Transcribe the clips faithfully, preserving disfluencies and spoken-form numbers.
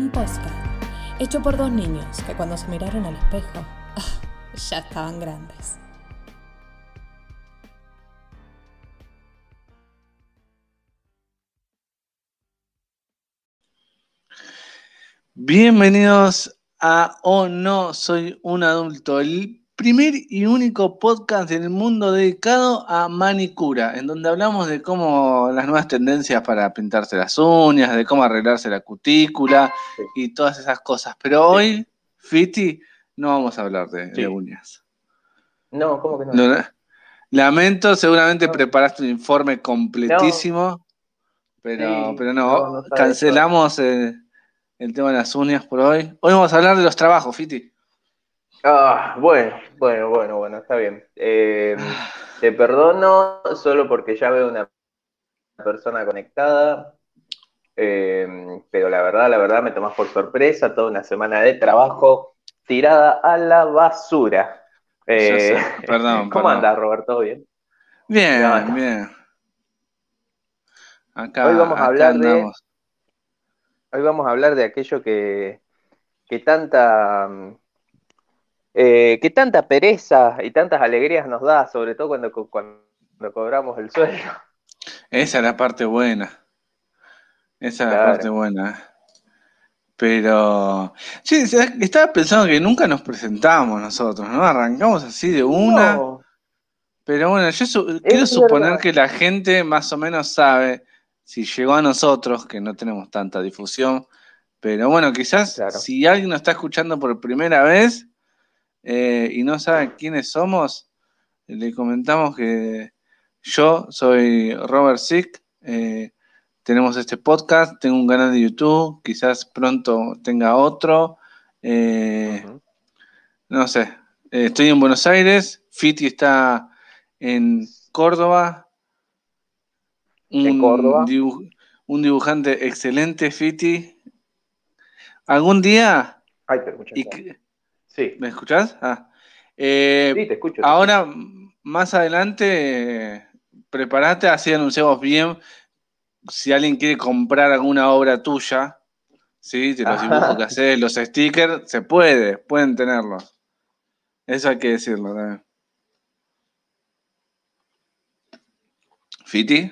Un podcast hecho por dos niños que cuando se miraron al espejo ya estaban grandes. Bienvenidos a Oh No, Soy un Adulto, el primer y único podcast en el mundo dedicado a manicura, en donde hablamos de cómo las nuevas tendencias para pintarse las uñas, de cómo arreglarse la cutícula Sí. y todas esas cosas. Pero Sí. hoy, Fiti, no vamos a hablar de, Sí. de uñas. No, ¿cómo que no? Lo, lamento, seguramente No. preparaste un informe completísimo, No. pero, Sí, pero no, no, no sabes. cancelamos el, el tema de las uñas por hoy. Hoy vamos a hablar de los trabajos, Fiti. Ah, bueno, bueno, bueno, bueno, está bien. Eh, te perdono solo porque ya veo una persona conectada, eh, pero la verdad, la verdad me tomás por sorpresa, toda una semana de trabajo tirada a la basura. Ya Eh, sé, perdón, ¿Cómo perdón. andás, Roberto? ¿Bien? No, Bien, no. bien. Hoy Acá, vamos a acá hablar de, andamos. hoy vamos a hablar de aquello que, que tanta Eh, que tanta pereza y tantas alegrías nos da, sobre todo cuando, co- cuando cobramos el sueldo. Esa es la parte buena. Esa es la parte Claro. buena. Pero, sí, ¿sabes? Estaba pensando que nunca nos presentamos nosotros, ¿no? Arrancamos así de una. No, Pero bueno, yo su- quiero es suponer verdad. que la gente más o menos sabe si llegó a nosotros, que no tenemos tanta difusión. Pero bueno, quizás Claro. si alguien nos está escuchando por primera vez eh, y no sabe quiénes somos, le comentamos que yo soy Robert Sick, eh, tenemos este podcast, tengo un canal de YouTube, quizás pronto tenga otro, eh, Ujú. no sé, eh, estoy en Buenos Aires, Fiti está en Córdoba, En un, Córdoba. dibu- un dibujante excelente, Fiti. ¿Algún día? Ay, te escucho. Y que- Sí, ¿Me escuchás? Ah. sí, Eh, te escucho, te escucho. ahora, más adelante, eh, prepárate, así anunciamos bien. Si alguien quiere comprar alguna obra tuya, ¿sí? De los dibujos que Ajá. haces, los stickers, se puede, pueden tenerlos. Eso hay que decirlo también. ¿Fiti?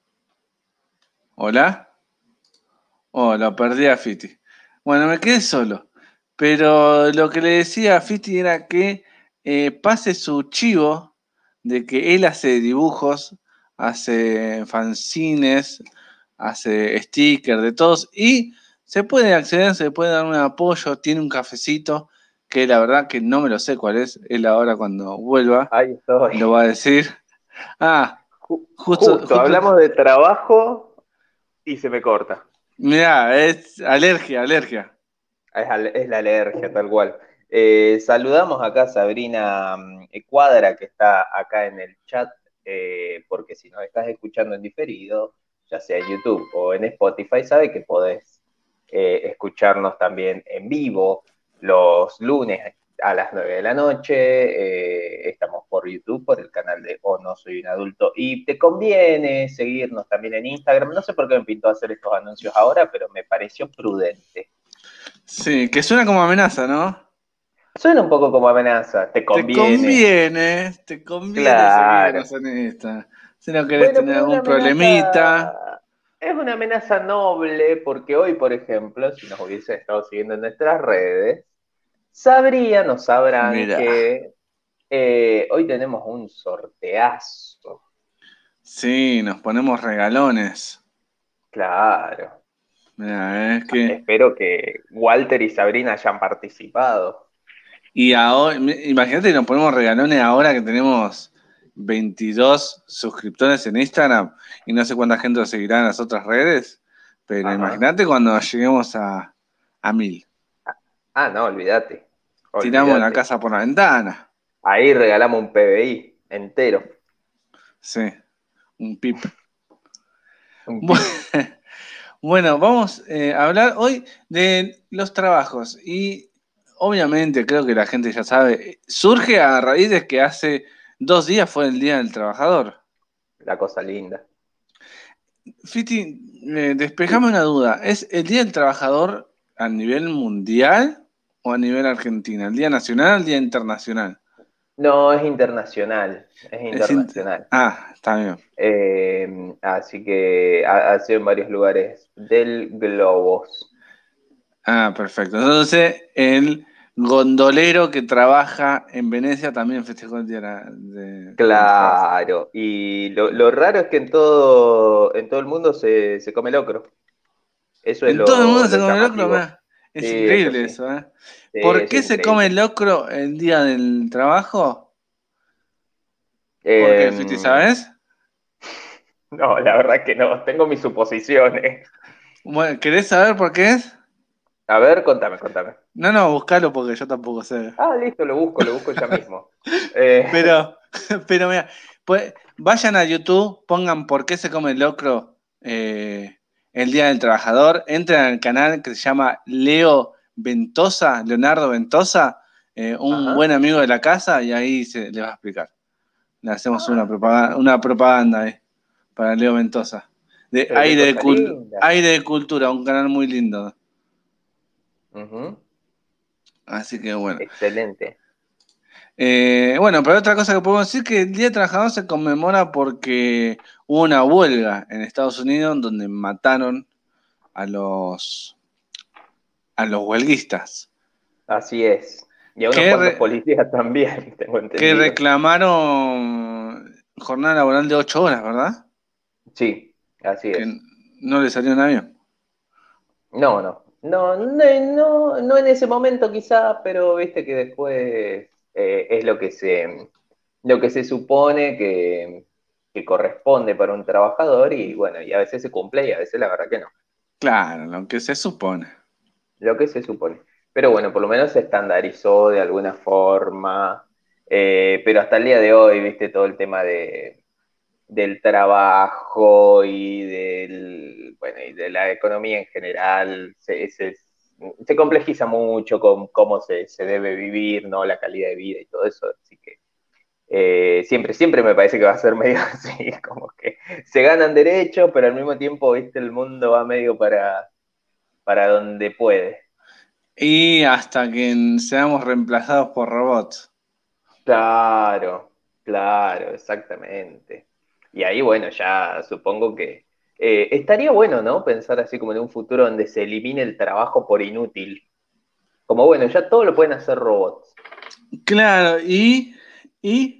¿Hola? Oh, lo perdí a Fiti. Bueno, me quedé solo. Pero lo que le decía a Fiti era que eh, pase su chivo de que él hace dibujos, hace fanzines, hace stickers de todos y se puede acceder, se puede dar un apoyo, tiene un cafecito que la verdad que no me lo sé cuál es, él ahora cuando vuelva Ahí estoy. lo va a decir. Ah, Ju- justo, justo, justo, hablamos de trabajo y se me corta. mirá, es alergia, alergia. Es, al- es la alergia, tal cual. Eh, saludamos acá a Sabrina mm, Cuadra, que está acá en el chat, eh, porque si nos estás escuchando en diferido, ya sea en YouTube o en Spotify, sabe que podés eh, escucharnos también en vivo los lunes a las nueve de la noche. Eh, estamos por YouTube, por el canal de Oh No Soy un Adulto. Y te conviene seguirnos también en Instagram. No sé por qué me pintó hacer estos anuncios ahora, pero me pareció prudente. Sí, que suena como amenaza, ¿no? Suena un poco como amenaza, te Te conviene. conviene, te conviene Claro. seguirnos en esta. Si no querés Bueno, tener pero una algún problemita. amenaza, es una amenaza noble, porque hoy, por ejemplo, si nos hubiesen estado siguiendo en nuestras redes, sabrían o sabrán Mira, que eh, hoy tenemos un sorteazo. sí, nos ponemos regalones. Claro. Mira, es que. Espero que Walter y Sabrina hayan participado. Y ahora, imagínate que nos ponemos regalones ahora que tenemos veintidós suscriptores en Instagram y no sé cuánta gente nos seguirá en las otras redes. Pero Ajá. imagínate cuando lleguemos a, a mil. Ah, no, olvídate. Tiramos la Olvídate. casa por la ventana. Ahí regalamos un P B I entero. Sí, un pip. Un Bueno, pip. bueno, vamos eh, a hablar hoy de los trabajos y obviamente creo que la gente ya sabe, surge a raíz de que hace dos días fue el Día del Trabajador. La cosa linda. Fiti, eh, despejame Sí. una duda, ¿es el Día del Trabajador a nivel mundial o a nivel argentina? ¿El Día Nacional o el Día Internacional? No, es internacional, es Es int- internacional. ah, está bien. Eh, así que ha, ha sido en varios lugares del globo. Ah, perfecto. Entonces, el gondolero que trabaja en Venecia también festejó el Día de- del Trabajo. Claro, y lo, lo raro es que en todo, en todo el mundo se, se come locro. Eso es En todo el lo, mundo se lo come locro, llamativo. mirá. Es Sí, eso increíble sí. eso, ¿eh? Sí, ¿Por eso qué es se come increíble. locro el Día del Trabajo? ¿Por qué, Fiti, Eh, sabes? no, la verdad que no, tengo mis suposiciones. Bueno, ¿querés saber por qué es? A ver, contame, contame. No, no, buscalo porque yo tampoco sé. Ah, listo, lo busco, lo busco ya mismo. Eh, Pero, pero mira, pues, vayan a YouTube, pongan por qué se come locro eh, el Día del Trabajador, entren al canal que se llama Leo Ventosa, Leonardo Ventosa, eh, un ajá. buen amigo de la casa, y ahí se les va a explicar. Le hacemos una Ah, propaganda, una propaganda ahí para Leo Ventosa. De pero qué aire de, cosa cul- linda. aire de Cultura, un canal muy lindo. Ujú, Así que bueno. excelente. Eh, bueno, pero otra cosa que podemos decir que el Día del Trabajador se conmemora porque hubo una huelga en Estados Unidos donde mataron a los, a los huelguistas Así es. Y a unos que, cuantos re- policías también, tengo que entendido. reclamaron jornada laboral de ocho horas, ¿verdad? Sí, así Que es. no le salió nada bien. No, no. No, no, no, no en ese momento quizá, pero viste que después eh, es lo que se, lo que se supone que, que corresponde para un trabajador y bueno, y a veces se cumple y a veces la verdad que no. Claro, lo que se supone. Lo que se supone. Pero bueno, por lo menos se estandarizó de alguna forma. Eh, pero hasta el día de hoy, viste, todo el tema de, del trabajo y del, bueno, y de la economía en general, se, se, se complejiza mucho con cómo se, se debe vivir, ¿no? La calidad de vida y todo eso. Así que eh, siempre, siempre me parece que va a ser medio así, como que se ganan derechos, pero al mismo tiempo, viste, el mundo va medio para, para donde puede. Y hasta que seamos reemplazados por robots. Claro, claro, exactamente. Y ahí, bueno, ya supongo que eh, estaría bueno, ¿no? Pensar así como en un futuro donde se elimine el trabajo por inútil. Como, bueno, ya todo lo pueden hacer robots. Claro, y, y,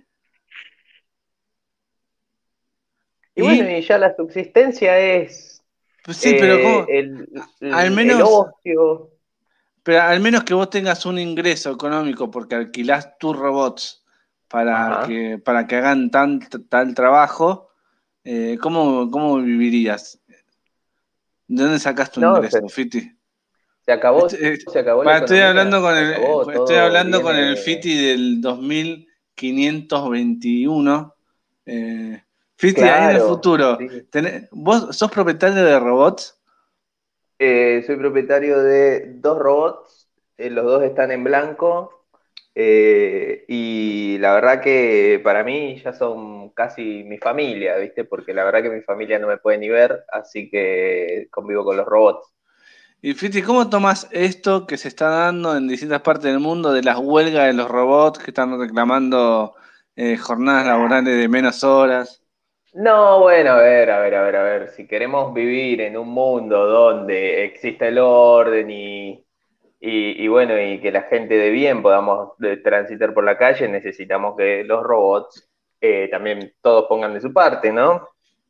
Y bueno, y, y ya la subsistencia es pues sí, pero eh, ¿cómo? el, Al el, el menos... ocio. Pero al menos que vos tengas un ingreso económico porque alquilás tus robots para Ajá. que, para que hagan tan, tal trabajo, eh, ¿cómo, cómo vivirías? ¿De dónde sacás tu No, se, ingreso, Fiti? se acabó, Este- eh, se acabó la pa, estoy economía, hablando con se el, acabó, estoy todo hablando con el viene. Fiti del dos mil quinientos veintiuno. Eh, Fiti, ahí en el Claro, futuro, sí. tenés- ¿vos sos propietario de robots? Eh, soy propietario de dos robots, eh, los dos están en blanco, eh, y la verdad que para mí ya son casi mi familia, ¿viste? Porque la verdad que mi familia no me puede ni ver, así que convivo con los robots. Y Fiti, ¿cómo tomas esto que se está dando en distintas partes del mundo de las huelgas de los robots que están reclamando eh, jornadas laborales de menos horas? No, bueno, a ver, a ver, a ver, a ver, si queremos vivir en un mundo donde exista el orden y, y, y bueno, y que la gente de bien podamos eh, transitar por la calle, necesitamos que los robots eh, también todos pongan de su parte, ¿no?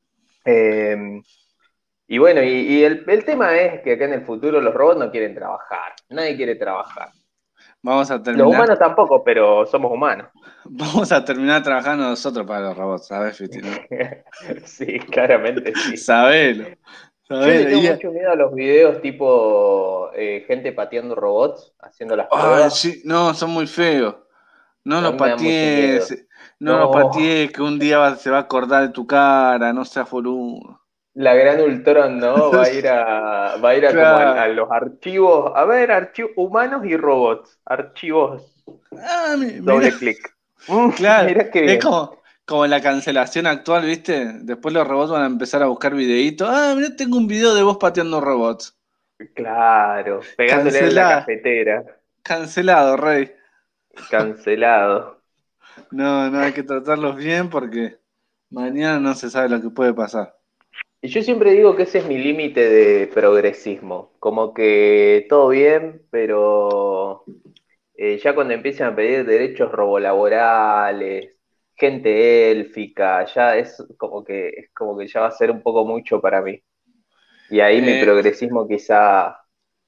Eh, y bueno, y, y el, el tema es que acá en el futuro los robots no quieren trabajar, nadie quiere trabajar. Vamos a Los terminar, humanos tampoco, pero somos humanos. vamos a terminar trabajando nosotros para los robots, ¿sabes, Fiti, no? Sí, claramente sí. Sabelo, Yo le sabelo. tengo Y, mucho miedo a los videos tipo eh, gente pateando robots, haciendo las ay, pruebas. sí, no, son muy feos. No A los mí me da mucho miedo. patees, no los No, patees, que un día va- se va a acordar de tu cara, no seas boludo. la gran Ultron, ¿no? Va a ir a, va a ir a como a, a Claro. los archivos, a ver, archivos humanos y robots, archivos, Ah, mi- mira. doble clic. Mm, Claro, mira qué es bien. como, como la cancelación actual, ¿viste? Después los robots van a empezar a buscar videitos. Ah, mira, tengo un video de vos pateando robots. Claro, pegándole en la Cancelado, cafetera, cancelado, rey. cancelado. No, no hay que tratarlos bien porque mañana no se sabe lo que puede pasar. Y yo siempre digo que ese es mi límite de progresismo, como que todo bien, pero eh, ya cuando empiezan a pedir derechos robolaborales, gente élfica, ya es como que es como que ya va a ser un poco mucho para mí. Y ahí mi Eh, progresismo quizá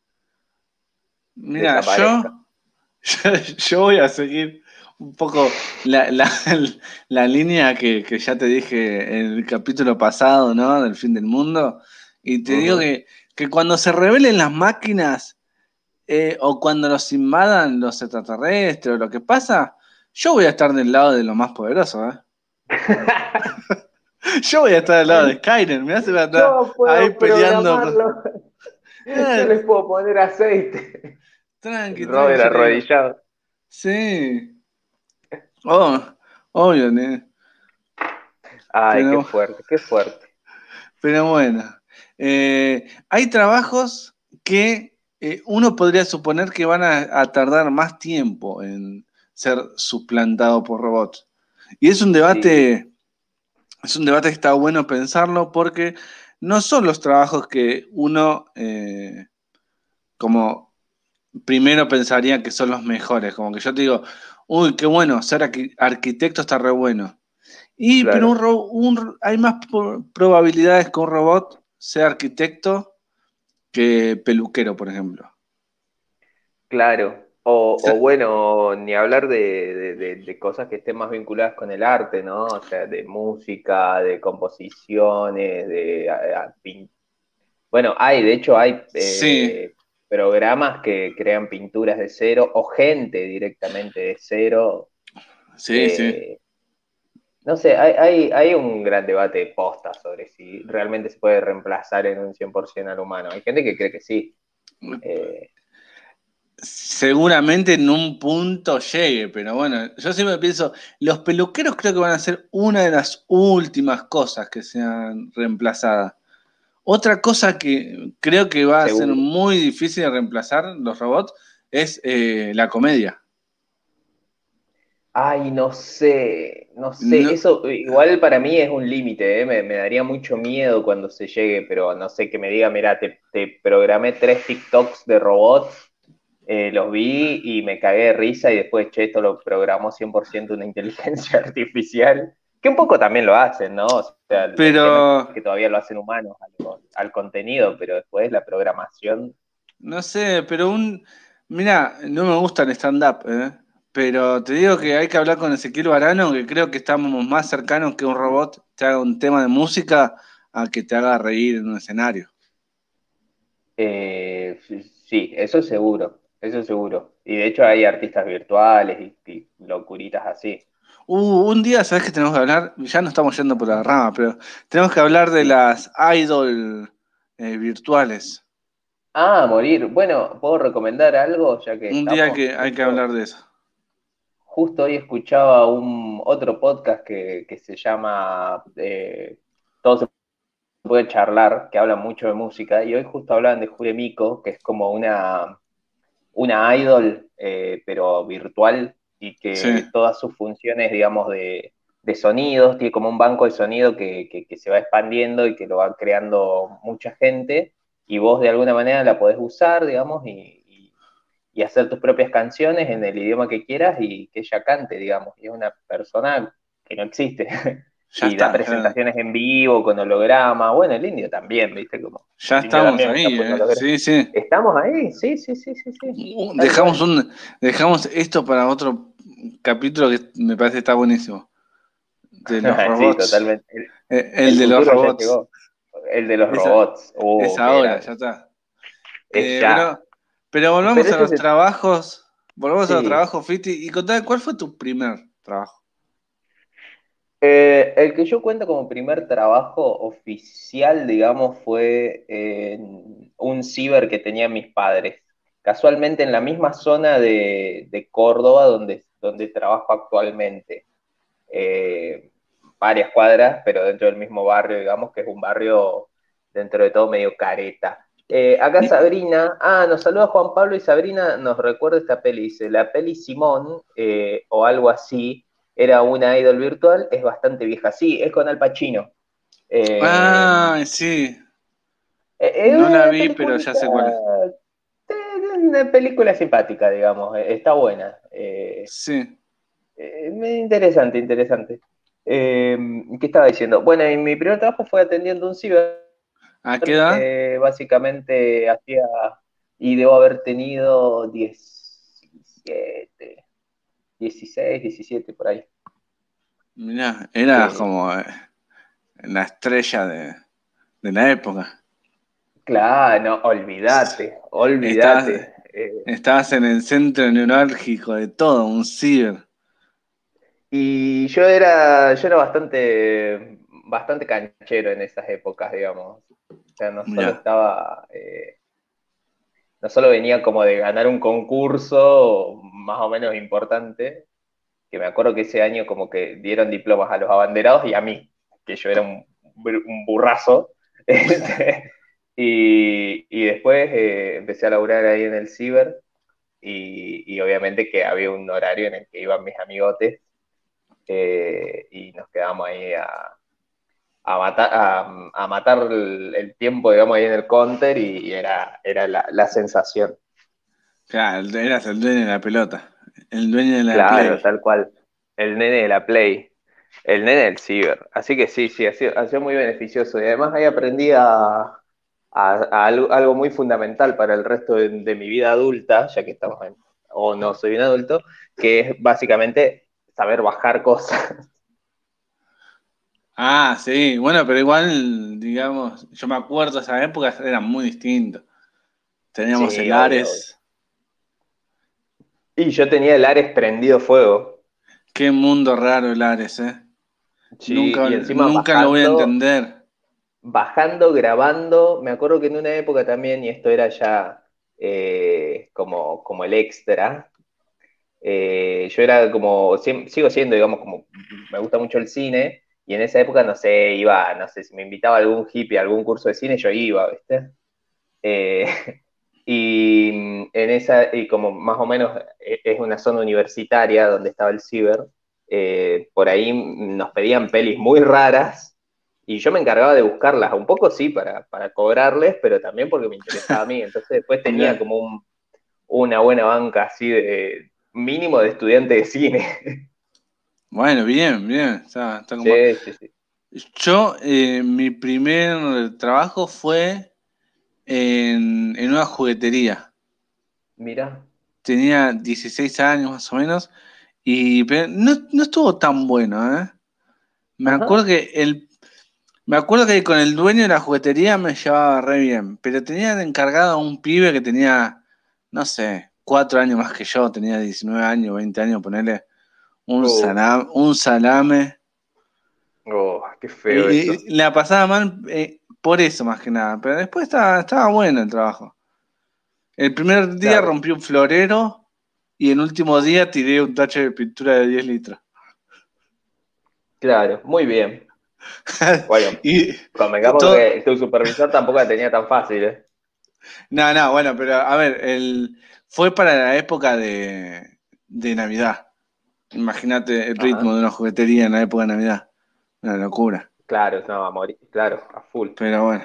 Mira, desaparezca. yo, yo, yo voy a seguir un poco la, la, la línea que, que ya te dije en el capítulo pasado, ¿no? Del fin del mundo. Y te digo Ujú. que, que cuando se rebelen las máquinas eh, o cuando nos invadan los extraterrestres o lo que pasa, yo voy a estar del lado de lo más poderoso, ¿eh? Yo voy a estar del lado de Skynet, me hace estar Yo ahí puedo peleando con... programarlo. Yo Eh, les puedo poner aceite. tranqui, El tranqui, Robert yo te digo. arrodillado. Sí, oh, obvio, ¿no? Ay, qué Pero, fuerte, qué fuerte. pero bueno, eh, hay trabajos que eh, uno podría suponer que van a, a tardar más tiempo en ser suplantado por robots. Y es un Sí, debate, es un debate que está bueno pensarlo porque no son los trabajos que uno eh, como primero pensaría que son los mejores. Como que yo te digo, uy, qué bueno, ser arqui- arquitecto está re bueno. Y, pero un claro, ro- un- hay más po- probabilidades que un robot sea arquitecto que peluquero, por ejemplo. claro. O, o Se- bueno, ni hablar de, de- de- de cosas que estén más vinculadas con el arte, ¿no? O sea, de música, de composiciones, de a- a pin- Bueno, hay, de hecho, hay Sí, eh, programas que crean pinturas de cero o gente directamente de cero. sí, sí. eh, No sé, hay, hay, hay un gran debate de posta sobre si realmente se puede reemplazar en un cien por ciento al humano. Hay gente que cree que sí. Eh, Seguramente en un punto llegue, pero bueno, yo siempre pienso, los peluqueros creo que van a ser una de las últimas cosas que sean reemplazadas. Otra cosa que creo que va a ser seguro. muy difícil de reemplazar los robots es eh, la comedia. Ay, no sé, no sé. No, Eso igual para mí es un límite, ¿eh? Me, me daría mucho miedo cuando se llegue, pero no sé, que me diga, mira, te, te programé tres TikToks de robots, eh, los vi y me cagué de risa y después, che, esto lo programó cien por ciento una inteligencia artificial, que un poco también lo hacen, ¿no? O sea, el, el tema es pero que todavía lo hacen humanos al, al contenido, pero después la programación, no sé, pero un. Mira, no me gusta el stand-up, ¿eh? Pero te digo que hay que hablar con Ezequiel Barano, que creo que estamos más cercanos que un robot te haga un tema de música a que te haga reír en un escenario. eh, sí, eso es seguro, eso es seguro. Y de hecho hay artistas virtuales y, y locuritas así. Uh, un día, ¿sabes qué tenemos que hablar? Ya no estamos yendo por la rama, pero tenemos que hablar de Sí. las idol eh, virtuales. Ah, morir. Bueno, ¿puedo recomendar algo ya que Un día estamos? que hay que Justo, hablar de eso. justo hoy escuchaba un otro podcast que, que se llama eh, Todo se puede charlar, que habla mucho de música, y hoy justo hablaban de Juremiko, que es como una, una idol, eh, pero virtual, y Sí, que todas sus funciones, digamos, de, de sonidos, tiene como un banco de sonido que, que, que se va expandiendo y que lo va creando mucha gente, y vos de alguna manera la podés usar, digamos, y, y, y hacer tus propias canciones en el idioma que quieras y que ella cante, digamos, y es una persona que no existe. ya Y da está, ya, presentaciones en vivo, con holograma. Bueno, el indio también, ¿viste? Como ya el indio estamos también está ahí, con ¿eh? holograma. Sí, sí. ¿Estamos ahí? Sí, sí, sí, sí, sí. Uh, Tal Dejamos cual. un, dejamos esto para otro capítulo que me parece que está buenísimo. De los Sí, robots. totalmente. El, Eh, El el de los futuro ya robots. llegó. El de los Esa, robots. es Uh, qué ahora, ya grande. está. Es Eh, ya. pero, pero Pero volvamos a ese es los el... trabajos. Volvamos a los Sí. trabajos, Fiti. Y contame, ¿cuál fue tu primer trabajo? Eh, el que yo cuento como primer trabajo oficial, digamos, fue en un ciber que tenían mis padres. Casualmente en la misma zona de, de Córdoba donde, donde trabajo actualmente. Eh, Varias cuadras, pero dentro del mismo barrio, digamos, que es un barrio dentro de todo medio careta. Eh, acá Y- Sabrina, ah, nos saluda Juan Pablo y Sabrina nos recuerda esta peli, dice, la peli Simón, eh, o algo así, era una idol virtual, es bastante vieja, sí, es con Al Pacino. Eh, Ah, sí. es No la una vi, pero película, ya sé cuál es. una película simpática, digamos, eh, está buena. Eh, Sí. eh, interesante, interesante. Eh, ¿qué estaba diciendo? Bueno, y mi primer trabajo fue atendiendo un ciber. ¿A qué edad? Eh, básicamente hacía, y debo haber tenido diecisiete, dieciséis, diecisiete por ahí. Mirá, era Eh, como eh, la estrella de, de la época. claro, no, olvídate, Estabas, olvídate. Eh, estabas en el centro neurálgico de todo, un ciber. y yo era, yo era bastante, bastante canchero en esas épocas, digamos. O sea, no solo Mirá. estaba, eh, no solo venía como de ganar un concurso más o menos importante, que me acuerdo que ese año como que dieron diplomas a los abanderados y a mí, que yo era un, un burrazo. Este, y, y después eh, empecé a laburar ahí en el ciber y, y obviamente que había un horario en el que iban mis amigotes eh, y nos quedamos ahí a, a matar, a, a matar el, el, tiempo, digamos, ahí en el counter y, y era, era la, la sensación. Claro, eras el dueño de la pelota. El dueño de la Claro, Play. tal cual. El nene de la Play, el nene del ciber. Así que sí, sí, ha sido, ha sido muy beneficioso. Y además ahí aprendí a, a- a algo, algo muy fundamental para el resto de, de mi vida adulta, ya que estamos en, o no soy un adulto, que es básicamente saber bajar cosas. Ah, sí, bueno, pero igual, digamos, yo me acuerdo de esas épocas, eran muy distintos. Teníamos Sí, el obvio, obvio. Ares. Y yo tenía el Ares prendido fuego. Qué mundo raro el Ares, ¿eh? Sí, Nunca, y encima nunca lo voy a bajando, entender. bajando, grabando. Me acuerdo que en una época también, y esto era ya eh, como, como el extra, eh, yo era como, sigo siendo, digamos, como me gusta mucho el cine, y en esa época, no sé, iba, no sé, si me invitaba algún hippie a algún curso de cine, yo iba, ¿viste? Eh, y en esa, y como más o menos e, es una zona universitaria donde estaba el ciber, eh, por ahí nos pedían pelis muy raras, y yo me encargaba de buscarlas, un poco sí, para, para cobrarles, pero también porque me interesaba a mí, entonces después tenía Mirá. como un una buena banca así de mínimo de estudiante de cine. Bueno, bien, bien. Está, está como... Sí, sí, sí. Yo, eh, mi primer trabajo fue en, en una juguetería. Mira. Tenía dieciséis años más o menos. Y pero no, no estuvo tan bueno, ¿eh? Me acuerdo Ajá. que el, me acuerdo que con el dueño de la juguetería me llevaba re bien, pero tenía de encargado a un pibe que tenía, no sé, cuatro años más que yo, tenía diecinueve años, veinte años, ponerle un Oh, salame, un salame. oh, qué feo Y, eso. y la pasaba mal eh, por eso más que nada, pero después estaba, estaba bueno el trabajo. El primer día Claro, rompí un florero y el último día tiré un tacho de pintura de diez litros. claro, muy bien. Bueno, Y convengamos todo, que tu supervisor tampoco la tenía tan fácil, ¿eh? no, no, bueno, pero a ver, el, fue para la época de, de Navidad. Imagínate el ritmo Ajá. de una juguetería en la época de Navidad. Una locura. Claro, no, a morir, claro, a full. Pero bueno.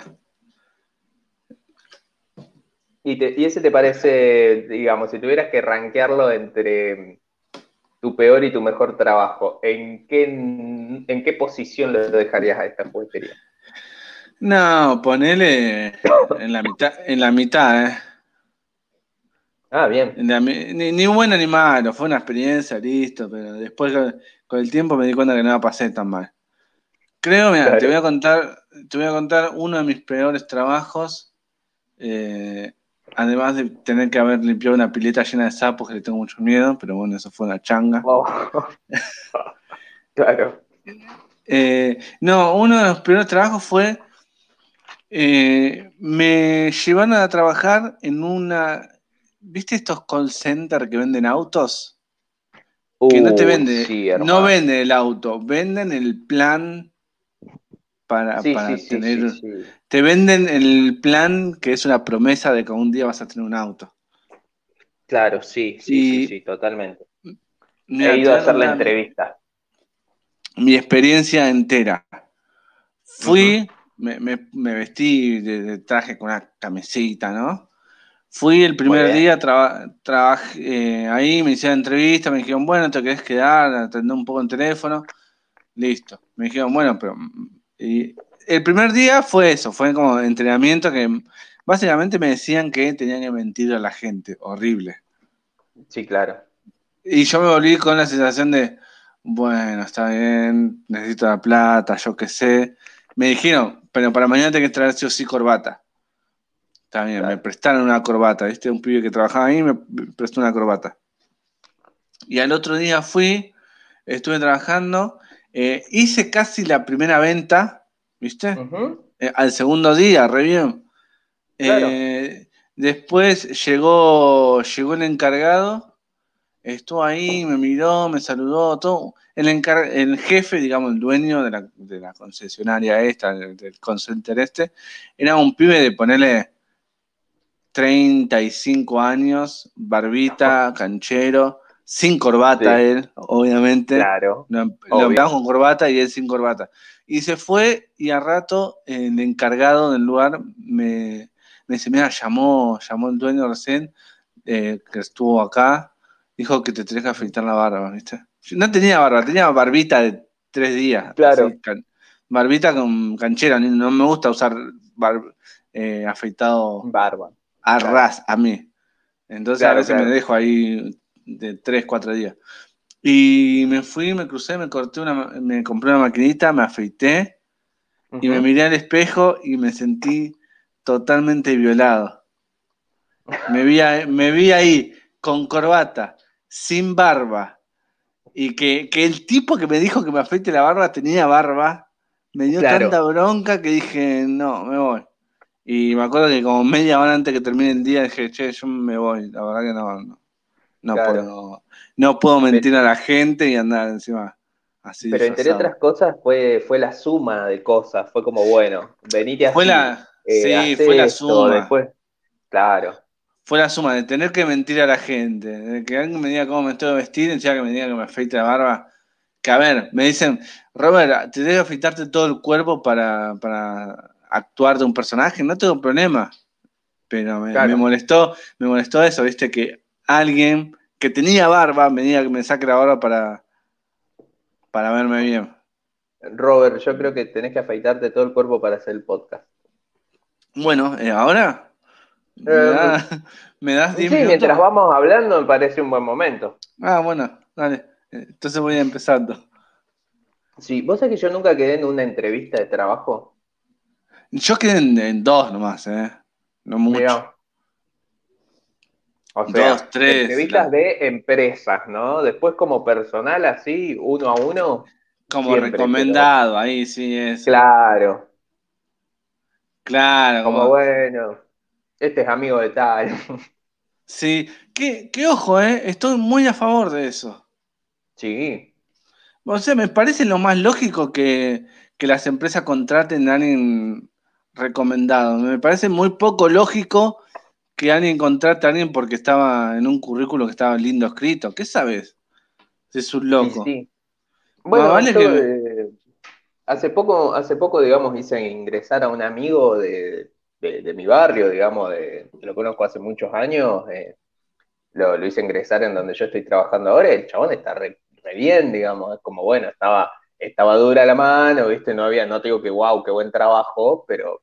¿Y, te- y ese te parece, digamos, si tuvieras que rankearlo entre tu peor y tu mejor trabajo, ¿en qué, en qué posición lo dejarías a esta juguetería? No, ponele en la mitad, en la mitad, ¿eh? Ah, bien. En la mi- ni, ni bueno ni malo, fue una experiencia, listo, pero después con, con el tiempo me di cuenta que no la pasé tan mal. Creo, mira, te voy Claro. a contar, te voy a contar uno de mis peores trabajos, eh, además de tener que haber limpiado una pileta llena de sapos que le tengo mucho miedo, pero bueno, eso fue una changa. Oh, claro. Eh, no, uno de los primeros trabajos fue, eh, me llevaron a trabajar en una, ¿viste estos call center que venden autos? Que no te Uy, vende, sí, no hermano. venden el auto, venden el plan para, Sí, sí, para sí, sí, tener, sí. te venden el plan que es una promesa de que un día vas a tener un auto. Claro, sí, sí, sí, Y sí, totalmente. He mira, te ido a voy a hacer la contar entrevista. mi experiencia entera. Ujú. Fui, me, me- me vestí de, de traje con una camisita, ¿no? Fui el Muy primer bien. día, traba- trabajé eh, ahí, me hicieron entrevista, me dijeron, bueno, te querés quedar, atender un poco el teléfono. Listo. Me dijeron, bueno, pero... y el primer día fue eso, fue como entrenamiento que básicamente me decían que tenían que mentir a la gente, horrible. Sí, claro. Y yo me volví con la sensación de, bueno, está bien, necesito la plata, yo qué sé. Me dijeron, pero para mañana tenés que traer sí o sí corbata. Está bien, me Claro. prestaron una corbata, ¿viste? Un pibe que trabajaba ahí me prestó una corbata. Y al otro día fui, estuve trabajando, eh, hice casi la primera venta, ¿viste? Ujú. Eh, al segundo día, re bien. Claro. Eh, después llegó, llegó el encargado, estuvo ahí, me miró, me saludó, todo. El, encar- el jefe, digamos, el dueño de la, de la concesionaria esta, del, del call center este, era un pibe de ponerle treinta y cinco años, barbita, canchero, sin corbata Sí, él, obviamente. claro. Lo, lo Obvio. empleamos con corbata y él sin corbata. Y se fue y a rato el encargado del lugar me, me dice, mira, llamó, llamó el dueño recién, eh, que estuvo acá, dijo que te tenés que Ujú. afeitar la barba, ¿viste? Yo no tenía barba, tenía barbita de tres días, así, Claro. can- barbita con canchera, no no me gusta usar bar- eh, afeitado Barba. a Claro. ras a mí. Entonces a Claro, veces me claro. dejo ahí de tres, cuatro días. Y me fui, me crucé, me corté una, ma- me compré una maquinita, me afeité y me Ujú. miré al espejo y me sentí totalmente violado. Me vi, a- me vi ahí con corbata, sin barba, y que, que el tipo que me dijo que me afeite la barba tenía barba, me dio tanta Claro, bronca que dije, no, me voy. Y me acuerdo que como media hora antes que termine el día dije, che, yo me voy, la verdad que no, no, no claro. puedo, no puedo Pe- mentir a la gente y andar encima así Pero entre disfrazado. otras cosas fue, fue la suma de cosas. Fue como, bueno, venite Fue así, la, eh, sí, fue la hace esto, suma, después. Claro. fue la suma de tener que mentir a la gente, de que alguien me diga cómo me estoy de vestir, encima que me diga que me afeite la barba. Que a ver, me dicen, Robert, te debes afeitarte todo el cuerpo para, para actuar de un personaje, no tengo problema. Pero me, me Claro. molestó, me molestó eso, viste, que alguien que tenía barba me diga que me saque la barba para, para verme bien. Robert, yo creo que tenés que afeitarte todo el cuerpo para hacer el podcast. Bueno, eh, ahora me Eh, da, me das diez sí, mientras minutos. vamos hablando me parece un buen momento. Ah, bueno, dale. Eh, Entonces voy empezando. Sí, vos sabés que yo nunca quedé en una entrevista de trabajo. Yo quedé en, en dos nomás, eh. No mucho. Mira, o Dos, sea, tres, entrevistas la- de empresas, ¿no? Después como personal, así, uno a uno, como siempre, pero recomendado, ahí sí, eso. claro, Claro, como como. bueno, este es amigo de tal. Sí, que, que ojo, eh. Estoy muy a favor de eso. Sí, O sea, me parece lo más lógico que, que las empresas contraten a alguien recomendado. Me parece muy poco lógico que alguien contrate a alguien porque estaba en un currículo que estaba lindo escrito. ¿Qué sabes? Si es un y loco. sí. Más Bueno, vale yo que... eh, hace poco, hace poco, digamos, hice ingresar a un amigo de, de, de mi barrio, digamos, de, que lo conozco hace muchos años, eh, lo, lo hice ingresar en donde yo estoy trabajando ahora, y el chabón está re, re bien, digamos, es como, bueno, estaba, estaba dura la mano, ¿viste? No había, no te digo que wow, qué buen trabajo, pero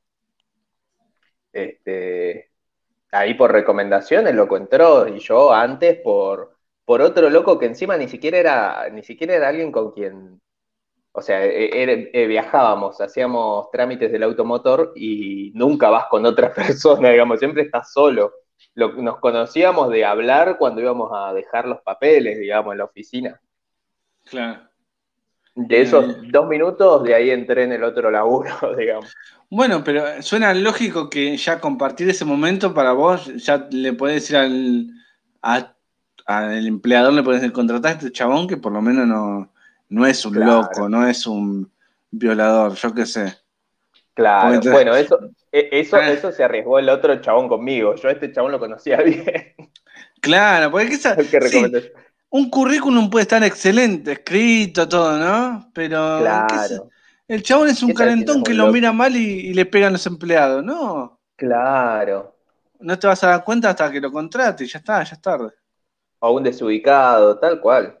este, ahí por recomendaciones lo entró, y yo antes por, por otro loco que encima ni siquiera era, ni siquiera era alguien con quien, o sea, e- e- e- viajábamos, hacíamos trámites del automotor y nunca vas con otra persona, digamos, siempre estás solo. Lo- nos conocíamos de hablar cuando íbamos a dejar los papeles, digamos, en la oficina. Claro. De Eh, esos dos minutos, de ahí entré en el otro laburo, digamos. bueno, pero suena lógico que ya compartir ese momento para vos, ya le podés decir al, a- al empleador, le podés decir, contratar a este chabón que por lo menos no, no es un loco, Claro, no es un violador, yo qué sé. Porque claro. te- Bueno, eso, E- Eso, Ah, eso se arriesgó el otro chabón conmigo. Yo a este chabón lo conocía bien. claro, porque esa, El que sí, recomendé. un currículum puede estar excelente, escrito, todo, ¿no? Pero, ¿qué es? Claro. El chabón es un ¿Qué tal si no es calentón que un lo loco? mira mal y, y le pegan los empleados. No, Claro. no te vas a dar cuenta hasta que lo contrate, ya está, ya es tarde. O un desubicado, tal cual.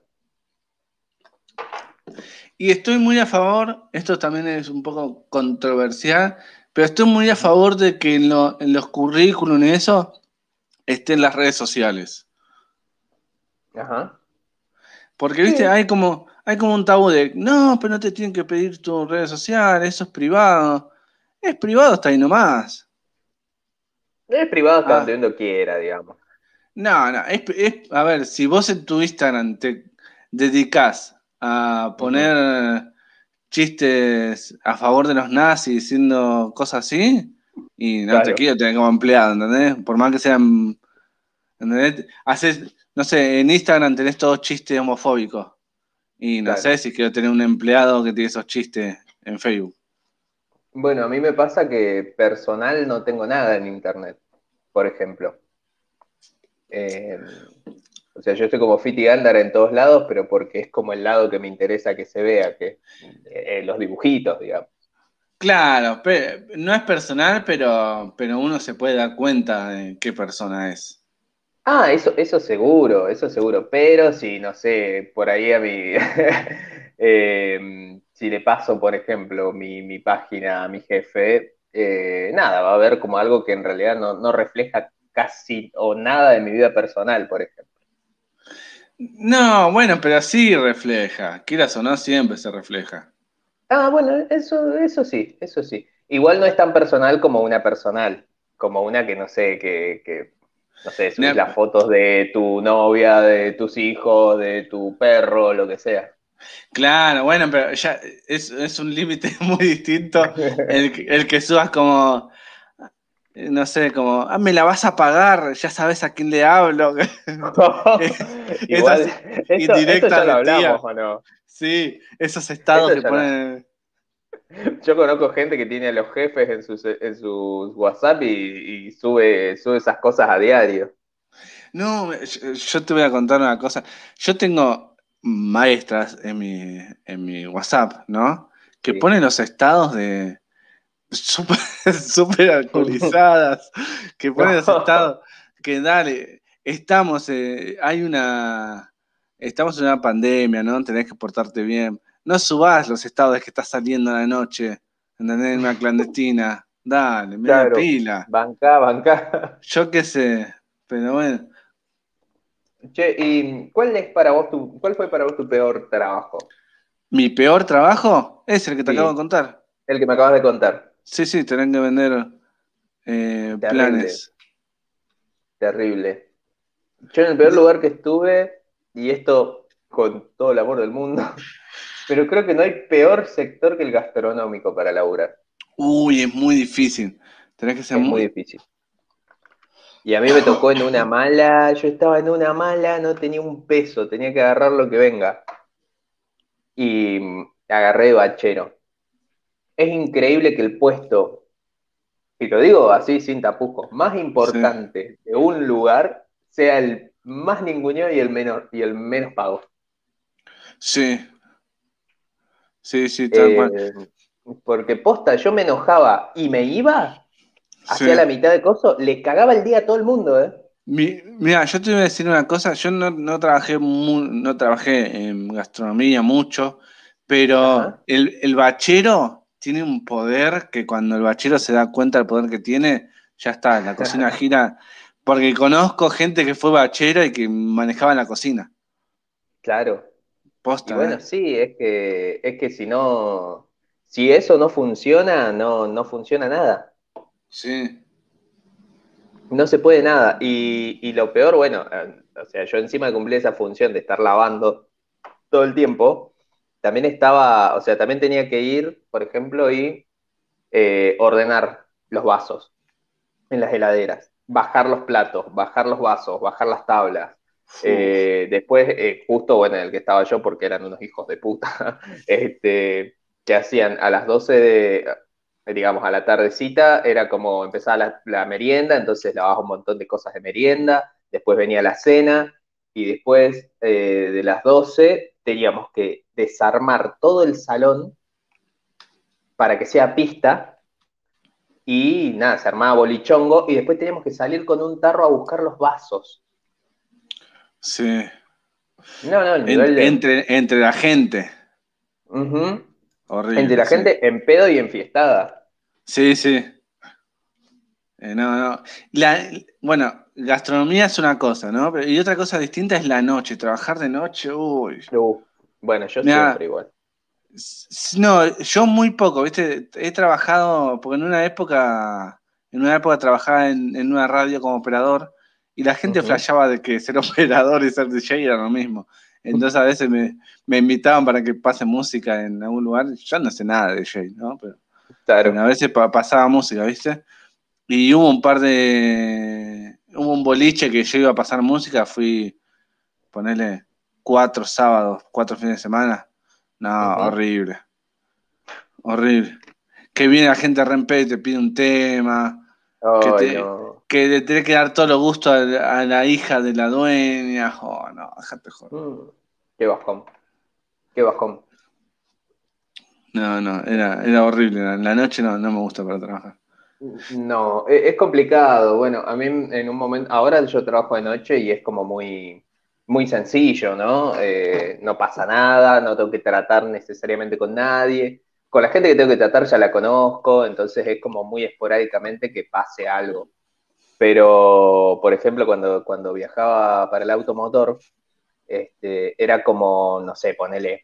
Y estoy muy a favor, esto también es un poco controversial, pero estoy muy a Ujú. favor de que en, lo- en los currículum y eso estén las redes sociales. Ajá. Porque, viste, Sí. hay como, hay como un tabú de, no, pero no te tienen que pedir tus redes sociales, eso es privado. Es privado hasta ahí nomás. Es privado hasta donde Ah, uno quiera, digamos. no, no, es, es- a ver, si vos en tu Instagram te dedicás a Ujú. poner chistes a favor de los nazis diciendo cosas así, y no te Claro. quiero tener como empleado, ¿entendés? Por más que sean, ¿entendés? Haces, no sé, en Instagram tenés todos chistes homofóbicos, y no sé Claro. si quiero tener un empleado que tiene esos chistes en Facebook. Bueno, a mí me pasa que personal no tengo nada en internet, por ejemplo. Eh, o sea, yo estoy como Fiti Gandar en todos lados, pero porque es como el lado que me interesa que se vea, que eh, los dibujitos, digamos. Claro, pe- no es personal, pero, pero uno se puede dar cuenta de qué persona es. Ah, eso, eso seguro, eso seguro. Pero si, no sé, por ahí a mi. eh, si le paso, por ejemplo, mi, mi página a mi jefe, eh, nada, va a ver como algo que en realidad no, no refleja casi o nada de mi vida personal, por ejemplo. No, bueno, pero sí refleja. Quieras o no, siempre se refleja. Ah, bueno, eso, eso sí, eso sí. Igual no es tan personal como una personal, como una que no sé, que, que no sé, subís las Ne- fotos de tu novia, de tus hijos, de tu perro, lo que sea. Claro, bueno, pero ya es, es un límite muy distinto el, que- el que subas como, eh, no sé, como, ah, me la vas a pagar, ya sabes a quién le hablo. Esas Igual, esto, esto indirectas ya lo de hablamos, tía. ¿o no? Sí, esos estados Esto que ya lo. ponen. Yo conozco gente que tiene a los jefes en sus, en sus WhatsApp y, y sube, sube esas cosas a diario. No, yo, yo te voy a contar una cosa. Yo tengo maestras en mi, en mi WhatsApp, ¿no? Que Sí. ponen los estados de súper súper alcoholizadas, que ponen los No. estados que dale, estamos, eh, hay una, estamos en una pandemia, ¿no? Tenés que portarte bien. No subás los estados de que estás saliendo a la noche, ¿entendés? En una clandestina. Dale, media Claro, pila. banca, banca. Yo qué sé, pero bueno. Che, ¿y cuál es para vos tu, cuál fue para vos tu peor trabajo? Mi peor trabajo es el que te acabo de Sí, contar. el que me acabas de contar. Sí, sí, tener que vender eh, Terrible, planes. terrible. Yo en el peor lugar que estuve, y esto con todo el amor del mundo, pero creo que no hay peor sector que el gastronómico para laburar. Uy, es muy difícil. Tenés que ser Es muy muy... difícil. Y a mí me tocó en una mala, yo estaba en una mala, no tenía un peso, tenía que agarrar lo que venga. Y mm, agarré de bachero. Es increíble que el puesto, y lo digo así sin tapujos, más Sí, importante de un lugar sea el más ninguneado y el menor y el menos pago. sí, sí, sí, tal cual. Eh, Porque posta, yo me enojaba y me iba, Sí. hacía la mitad de coso, le cagaba el día a todo el mundo, ¿eh? Mi- mira, yo te voy a decir una cosa, yo no, no trabajé mu- no trabajé en gastronomía mucho, pero Ajá. el, el bachero tiene un poder que cuando el bachero se da cuenta del poder que tiene, ya está, la cocina gira, porque conozco gente que fue bachera y que manejaba la cocina. Claro. Y Posta, bueno, ¿eh? sí, es que, es que si no, si eso no funciona, no, no funciona nada. Sí, No se puede nada. Y, y lo peor, bueno, eh, o sea, yo encima de cumplir esa función de estar lavando todo el tiempo, también estaba, o sea, también tenía que ir, por ejemplo, y eh, ordenar los vasos en las heladeras, bajar los platos, bajar los vasos, bajar las tablas. uf, Eh, después, eh, justo, bueno, en el que estaba yo, porque eran unos hijos de puta, este, que hacían a las doce de, digamos, a la tardecita, era como empezaba la, la merienda, entonces lavabas un montón de cosas de merienda, después venía la cena, y después eh, de las doce teníamos que desarmar todo el salón para que sea pista, y nada, se armaba bolichongo, y después teníamos que salir con un tarro a buscar los vasos. Sí. No, no, el En- nivel de... entre, entre la gente. Ujú. Entre Horrible, la sí. gente en pedo y enfiestada. Sí, sí. Eh, no, no. La, bueno, gastronomía es una cosa, ¿no? Pero- y otra cosa distinta es la noche. Trabajar de noche, uy. Uf, bueno, yo siempre Mira, igual. s- no, yo muy poco, ¿viste? He trabajado, porque en una época, en una época trabajaba en, en una radio como operador y la gente Ujú. flasheaba de que ser operador y ser D J era lo mismo. Entonces a veces me, me invitaban para que pase música en algún lugar. Yo no sé nada de D J, ¿no? Pero, pero Claro. a veces pa- pasaba música, ¿viste? Y hubo un par de. Hubo un boliche que yo iba a pasar música, fui, ponerle cuatro sábados, cuatro fines de semana. No, Ujú. horrible, horrible. Que viene la gente re en pedo y te pide un tema, que Ay, te no. que le tenés que dar todos los gustos a, la a la hija de la dueña. Oh, no, déjate joder. Mm, qué bajón, qué bajón. No, no, era, era horrible. La, la noche no, no me gusta para trabajar. No, e- es complicado. Bueno, a mí en un momento, ahora yo trabajo de noche y es como muy, muy sencillo, ¿no? Eh, no pasa nada, no tengo que tratar necesariamente con nadie. Con la gente que tengo que tratar ya la conozco, entonces es como muy esporádicamente que pase algo. Pero, por ejemplo, cuando, cuando viajaba para el automotor, este, era como, no sé, ponele,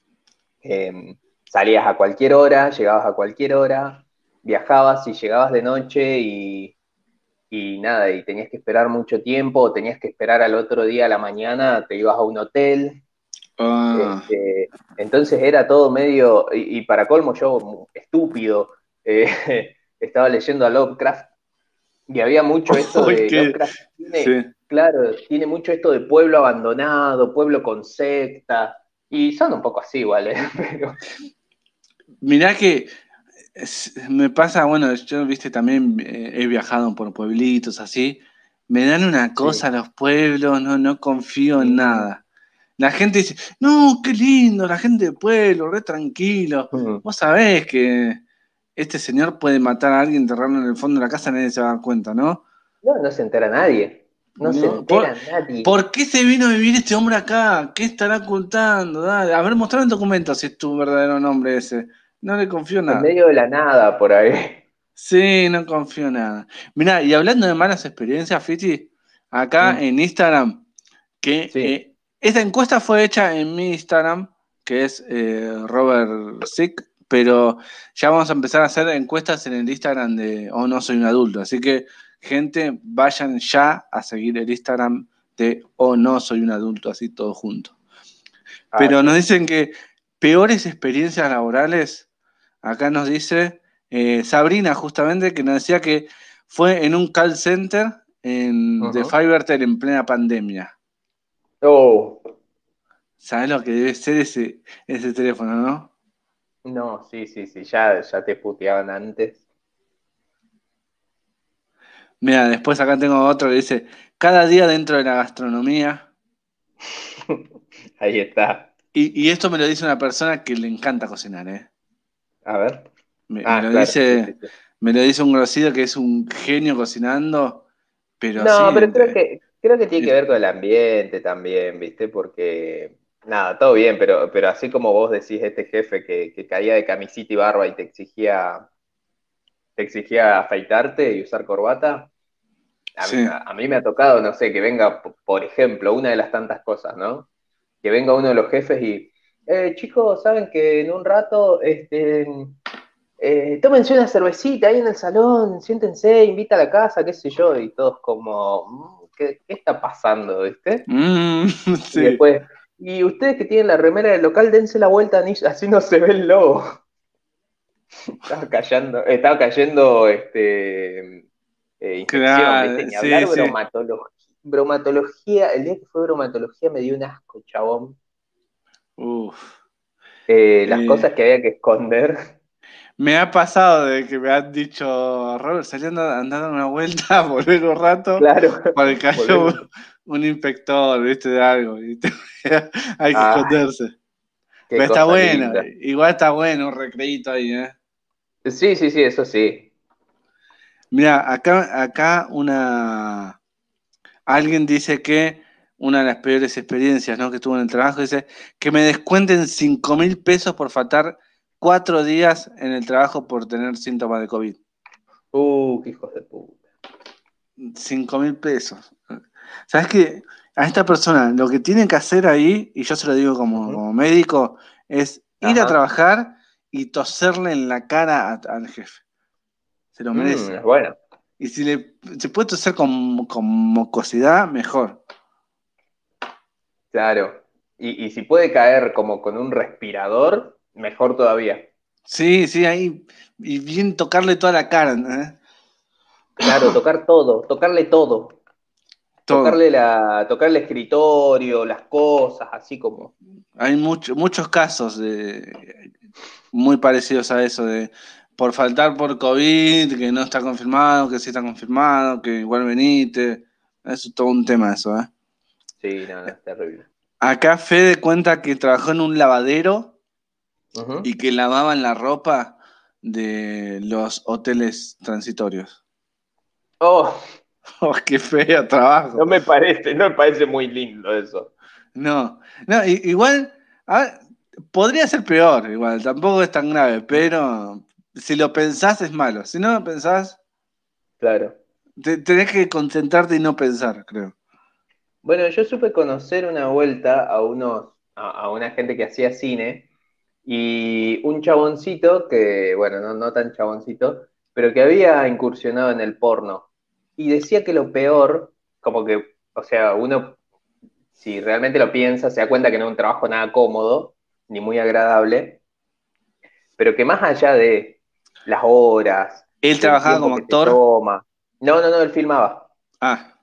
eh, salías a cualquier hora, llegabas a cualquier hora, viajabas y llegabas de noche y, y nada, y tenías que esperar mucho tiempo, o tenías que esperar al otro día a la mañana, te ibas a un hotel, Ah, este, entonces era todo medio, y, y para colmo yo, estúpido, eh, estaba leyendo a Lovecraft y había mucho esto uy, de qué. Lovecraft, tiene, Sí. claro, tiene mucho esto de pueblo abandonado, pueblo con secta, y son un poco así igual, ¿eh? Pero Mirá que es- me pasa, bueno, yo, viste, también eh, he viajado por pueblitos así. Me dan una sí. cosa los pueblos, no, no confío en Mm, nada. La gente dice, no, qué lindo, la gente de pueblo, re tranquilo. mm. Vos sabés que este señor puede matar a alguien, enterrarlo en el fondo de la casa, nadie se va a dar cuenta, ¿no? No, no se entera nadie. No se No, ¿por, entera nadie. ¿por qué se vino a vivir este hombre acá? ¿Qué estará ocultando? Dale, a ver, mostrar en documentos si es tu verdadero nombre ese. No le confío En nada. medio de la nada, por ahí. Sí, no confío nada. Mirá, y hablando de malas experiencias, Fiti, acá Mm, en Instagram, que sí. eh, esta encuesta fue hecha en mi Instagram, que es eh, Robert Sick, pero ya vamos a empezar a hacer encuestas en el Instagram de Oh, no soy un adulto. Así que, gente, vayan ya a seguir el Instagram de Oh, no soy un adulto, así todo junto. Ah, Pero nos sí. dicen que peores experiencias laborales, acá nos dice eh, Sabrina justamente, que nos decía que fue en un call center en, de Ujú. Fivertel en plena pandemia. Oh, ¿Sabes lo que debe ser ese, ese teléfono, no? no, sí, sí, sí. Ya, ya te puteaban antes. Mira, después acá tengo otro que dice, cada día dentro de la gastronomía. Ahí está. Y, y esto me lo dice una persona que le encanta cocinar, ¿eh? A ver. Me, me Ah, lo claro. Sí, sí, dice, sí. me lo dice un grosero que es un genio cocinando, pero así No, pero creo entre... que, creo que tiene que ver con el ambiente también, ¿viste? Porque, nada, todo bien, pero, pero así como vos decís, este jefe que, que caía de camisita y barba y te exigía, te exigía afeitarte y usar corbata, a mí, Sí. a- a mí me ha tocado, no sé, que venga, p- por ejemplo, una de las tantas cosas, ¿no? Que venga uno de los jefes y, eh, chicos, saben que en un rato, este, eh, tómense una cervecita ahí en el salón, siéntense, invita a la casa, qué sé yo, y todos como, "Mm, ¿qué, qué está pasando, viste? Mm, Y sí. después, y ustedes que tienen la remera del local, dense la vuelta, ni- así no se ve el logo. Estaba cayendo, estaba cayendo este, eh, infección, ¿viste? Claro, Ni hablar sí, sí. bromatología. Bromatología, el día que fue bromatología me dio un asco, chabón. Uf. Eh, las Eh, cosas que había que esconder. Me ha pasado de que me han dicho, Robert, salí a andar, andar a dar una vuelta, volver un rato, Claro. porque cayó Volver- un, un inspector, viste, de algo, y te- hay que Ah, esconderse. qué Pero está cosa bueno, linda. igual está bueno un recreíto ahí, ¿eh? Sí, sí, sí, eso sí. Mira, acá, acá una, alguien dice que una de las peores experiencias, ¿no?, que tuvo en el trabajo, dice que me descuenten cinco mil pesos por faltar cuatro días en el trabajo por tener síntomas de COVID. Uh, qué hijos de puta. Cinco mil pesos. ¿Sabes qué? A esta persona lo que tiene que hacer ahí, y yo se lo digo como, Ujú. como médico, es ir a Ajá. trabajar y toserle en la cara a- al jefe. Se lo Mm, merece. es bueno. Y si le, se puede toser con, con mucosidad, mejor. Claro. Y, y si puede caer como con un respirador, mejor todavía. Sí, sí, ahí. Y bien tocarle toda la cara, ¿eh? Claro, tocar todo, tocarle todo. Todo. Tocarle la, tocarle el escritorio, las cosas, así como. Hay mucho- muchos casos de, muy parecidos a eso, de por faltar por COVID, que no está confirmado, que sí está confirmado, que igual venite. Es todo un tema eso, ¿eh? Sí, no, no, es terrible. Acá Fede cuenta que trabajó en un lavadero Ujú. y que lavaban la ropa de los hoteles transitorios. Oh, Oh, qué feo trabajo. no me parece, no me parece muy lindo eso. No, no, i- igual, a- podría ser peor, igual, tampoco es tan grave, pero si lo pensás es malo. Si no lo pensás, Claro. te- tenés que concentrarte y no pensar, creo. Bueno, yo supe conocer una vuelta a unos, a, a una gente que hacía cine y un chaboncito que, bueno, no, no tan chaboncito, pero que había incursionado en el porno. Y decía que lo peor, como que, o sea, uno, si realmente lo piensa, se da cuenta que no es un trabajo nada cómodo, ni muy agradable, pero que más allá de las horas, Él del trabajaba tiempo como que te actor. toma, no, no, no, él filmaba. Ah,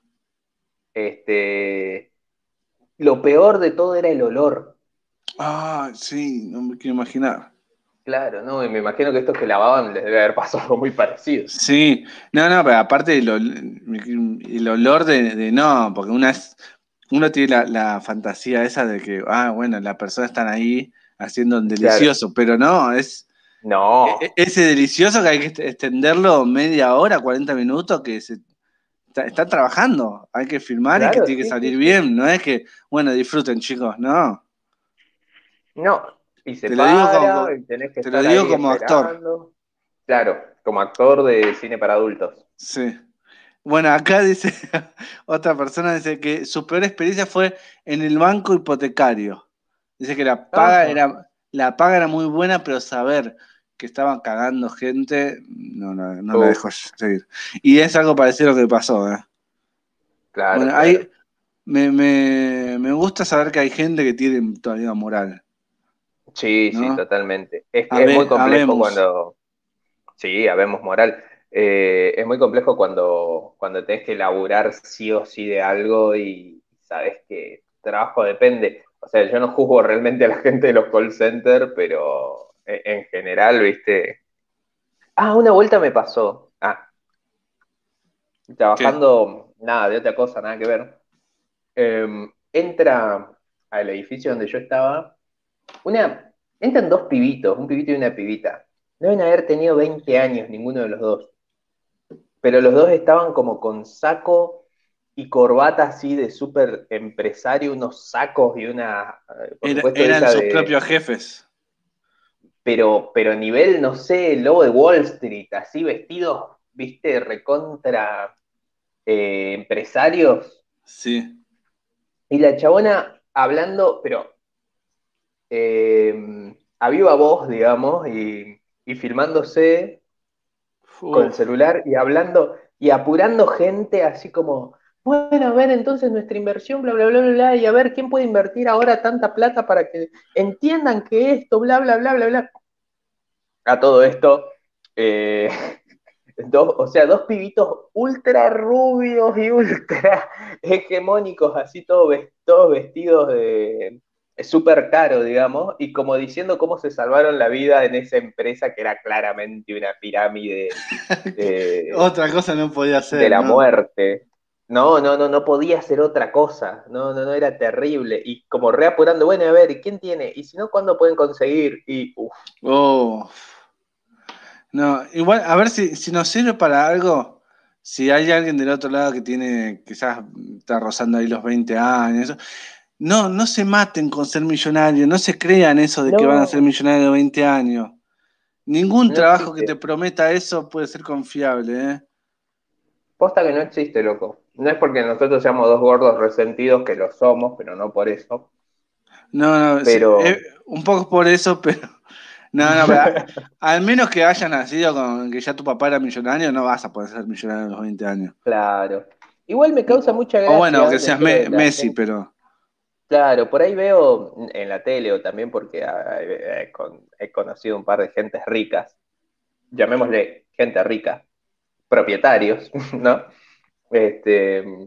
Este, lo peor de todo era el olor. ah, sí, no me quiero imaginar. Claro, no, y me imagino que estos que lavaban les debe haber pasado algo muy parecido. Sí, no, no, pero aparte el, ol- el olor de, de no, porque una es, uno tiene la, la fantasía esa de que, ah, bueno, las personas están ahí haciendo un Claro, delicioso, pero no, es e- e- no, ese delicioso que hay que est- extenderlo media hora, cuarenta minutos, que se está, están trabajando, hay que filmar y que claro, tiene que sí, sí, salir sí. bien, no es que, bueno, disfruten chicos, no, No, y se te lo digo como, para, y tenés que te lo estar digo ahí como actor, esperando. Claro, como actor de cine para adultos. sí. Bueno, acá dice, otra persona dice que su peor experiencia fue en el banco hipotecario. Dice que la paga Ajá. era, la paga era muy buena, pero saber que estaban cagando gente no, no, no la Uf, dejó seguir. Y es algo parecido a lo que pasó, ¿eh? claro, Bueno, claro. hay, me, me, me gusta saber que hay gente que tiene todavía moral, Sí, sí, ¿no? totalmente. Es, es muy Habe- complejo habemos. cuando, sí, habemos moral. Eh, es muy complejo cuando, cuando tenés que laburar sí o sí de algo y sabes que tu trabajo depende. O sea, yo no juzgo realmente a la gente de los call centers, pero en, en general, viste. Ah, una vuelta me pasó. Ah, ¿Qué? trabajando, nada, de otra cosa, nada que ver. Eh, entra al edificio donde yo estaba, una, entran dos pibitos, un pibito y una pibita. Deben haber tenido veinte años, ninguno de los dos. Pero los dos estaban como con saco y corbata así de súper empresario, unos sacos y una, eh, por Era- supuesto, eran esa sus de, propios jefes. pero, pero nivel, no sé, el lobo de Wall Street, así vestidos, viste, recontra eh, empresarios. Sí. Y la chabona hablando, pero eh, a viva voz, digamos, y, y filmándose con el Uf. celular y hablando y apurando gente así como, bueno, a ver entonces nuestra inversión, bla, bla, bla, bla, bla, y a ver quién puede invertir ahora tanta plata para que entiendan que esto, bla, bla, bla, bla, bla. A todo esto, eh, dos, o sea, dos pibitos ultra rubios y ultra hegemónicos, así todos, todos vestidos de, es súper caro, digamos, y como diciendo cómo se salvaron la vida en esa empresa que era claramente una pirámide eh, Otra cosa no podía de ser, la ¿no? muerte. No, no, no, no podía hacer otra cosa. No, no, no, era terrible. Y como reapurando, bueno, a ver, ¿y quién tiene? Y si no, ¿cuándo pueden conseguir? Y, uff, Oh, no, igual, a ver si, si nos sirve para algo. Si hay alguien del otro lado que tiene, quizás está rozando ahí los veinte años, eso. No, no se maten con ser millonarios, no se crean eso de que van a ser no, millonarios de veinte años. Ningún no trabajo que te existe. prometa eso puede ser confiable, ¿eh? Posta que no existe, loco. No es porque nosotros seamos dos gordos resentidos, que lo somos, pero no por eso. No, no, sí, eh, Pero, un poco por eso, pero no, no, pero a- al menos que hayas nacido con que ya tu papá era millonario, no vas a poder ser millonario a los veinte años. claro. Igual me causa mucha O bueno, gracia que seas dentro de Me- la Messi, gente. pero Claro, por ahí veo en la tele o también porque ah, he, con- he conocido un par de gentes ricas, llamémosle gente rica, propietarios, ¿no? Este,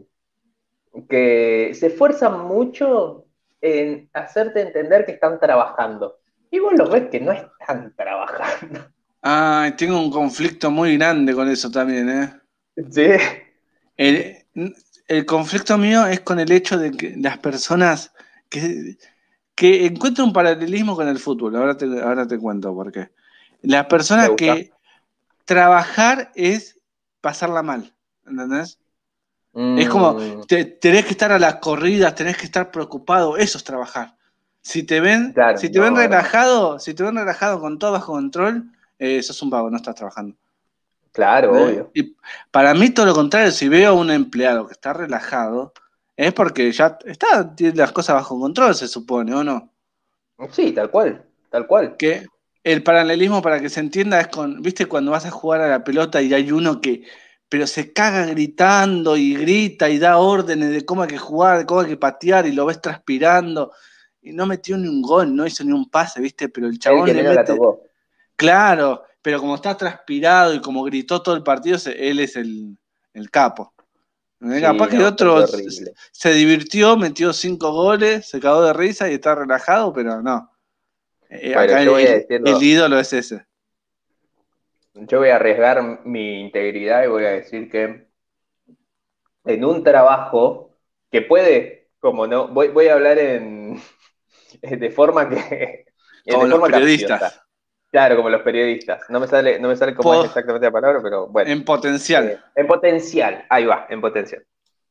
que se esfuerzan mucho en hacerte entender que están trabajando. Y vos los ves que no están trabajando. ay, tengo un conflicto muy grande con eso también, ¿eh? Sí, El, el conflicto mío es con el hecho de que las personas que, que encuentro un paralelismo con el fútbol, ahora te, ahora te cuento por qué. Las me personas gusta. que trabajar es pasarla mal, ¿entendés? Es como, Mm, te- tenés que estar a las corridas, tenés que estar preocupado, eso es trabajar. Si te ven, claro, si te ven no, hermano. relajado, si te ven relajado con todo bajo control, eh, sos un vago, no estás trabajando. Claro, ¿Eh? obvio. Y para mí todo lo contrario, si veo a un empleado que está relajado, es porque ya está, tiene las cosas bajo control, se supone, ¿o no? Sí, tal cual, tal cual. Que el paralelismo, para que se entienda, es con, ¿viste cuando vas a jugar a la pelota y hay uno que, pero se caga gritando y grita y da órdenes de cómo hay que jugar, de cómo hay que patear y lo ves transpirando y no metió ni un gol, no hizo ni un pase, ¿viste? Pero el El chabón que le menos la mete, tocó. claro, pero como está transpirado y como gritó todo el partido, se- él es el, el capo. Eh, Capaz Sí, que no, gente otro s- horrible. se divirtió, metió cinco goles, se cagó de risa y está relajado, pero no. Eh, Bueno, acá yo voy a el, el decirlo, ídolo es ese. yo voy a arriesgar mi integridad y voy a decir que en un trabajo que puede, como no, voy, voy a hablar en, de forma que, Como de los forma capciosa. periodistas. Claro, como los periodistas. No me sale, no me sale cómo es Po- exactamente la palabra, pero bueno. en potencial. Eh, en potencial, ahí va, en potencial.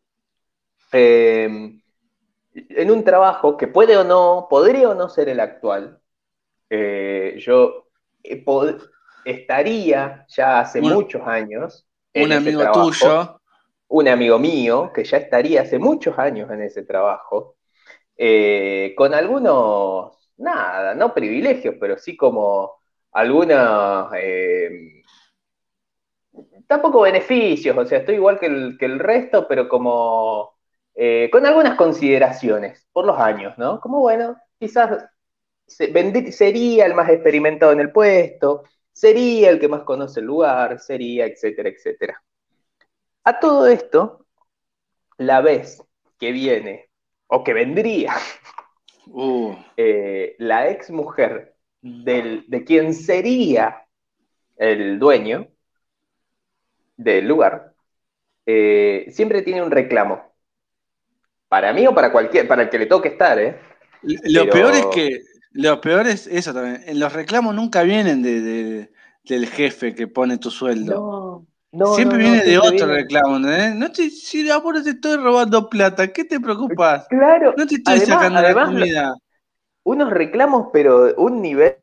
Eh, en un trabajo que puede o no, podría o no ser el actual, eh, yo eh, pod- estaría ya hace Un, muchos años un en ese amigo trabajo, tuyo. un amigo mío que ya estaría hace muchos años en ese trabajo, eh, con algunos, nada, no privilegios, pero sí como algunos, eh, tampoco beneficios, o sea, estoy igual que el, que el resto, pero como eh, con algunas consideraciones por los años, ¿no? Como bueno, quizás se- vendrí- sería el más experimentado en el puesto, sería el que más conoce el lugar, sería, etcétera, etcétera. A todo esto, la vez que viene, o que vendría, Uh, eh, la ex mujer del, de quien sería el dueño del lugar, eh, siempre tiene un reclamo. Para mí o para cualquier, para el que le toque estar, ¿eh? lo peor es Pero que, lo peor es eso también. En los reclamos nunca vienen de, de- del jefe que pone tu sueldo. no, no, Siempre no, no, viene de siempre otro vienen. reclamo, ¿eh? No te, si ahora te estoy robando plata, ¿qué te preocupas? Claro, No te estoy además, sacando la además, comida. unos reclamos, pero un nivel.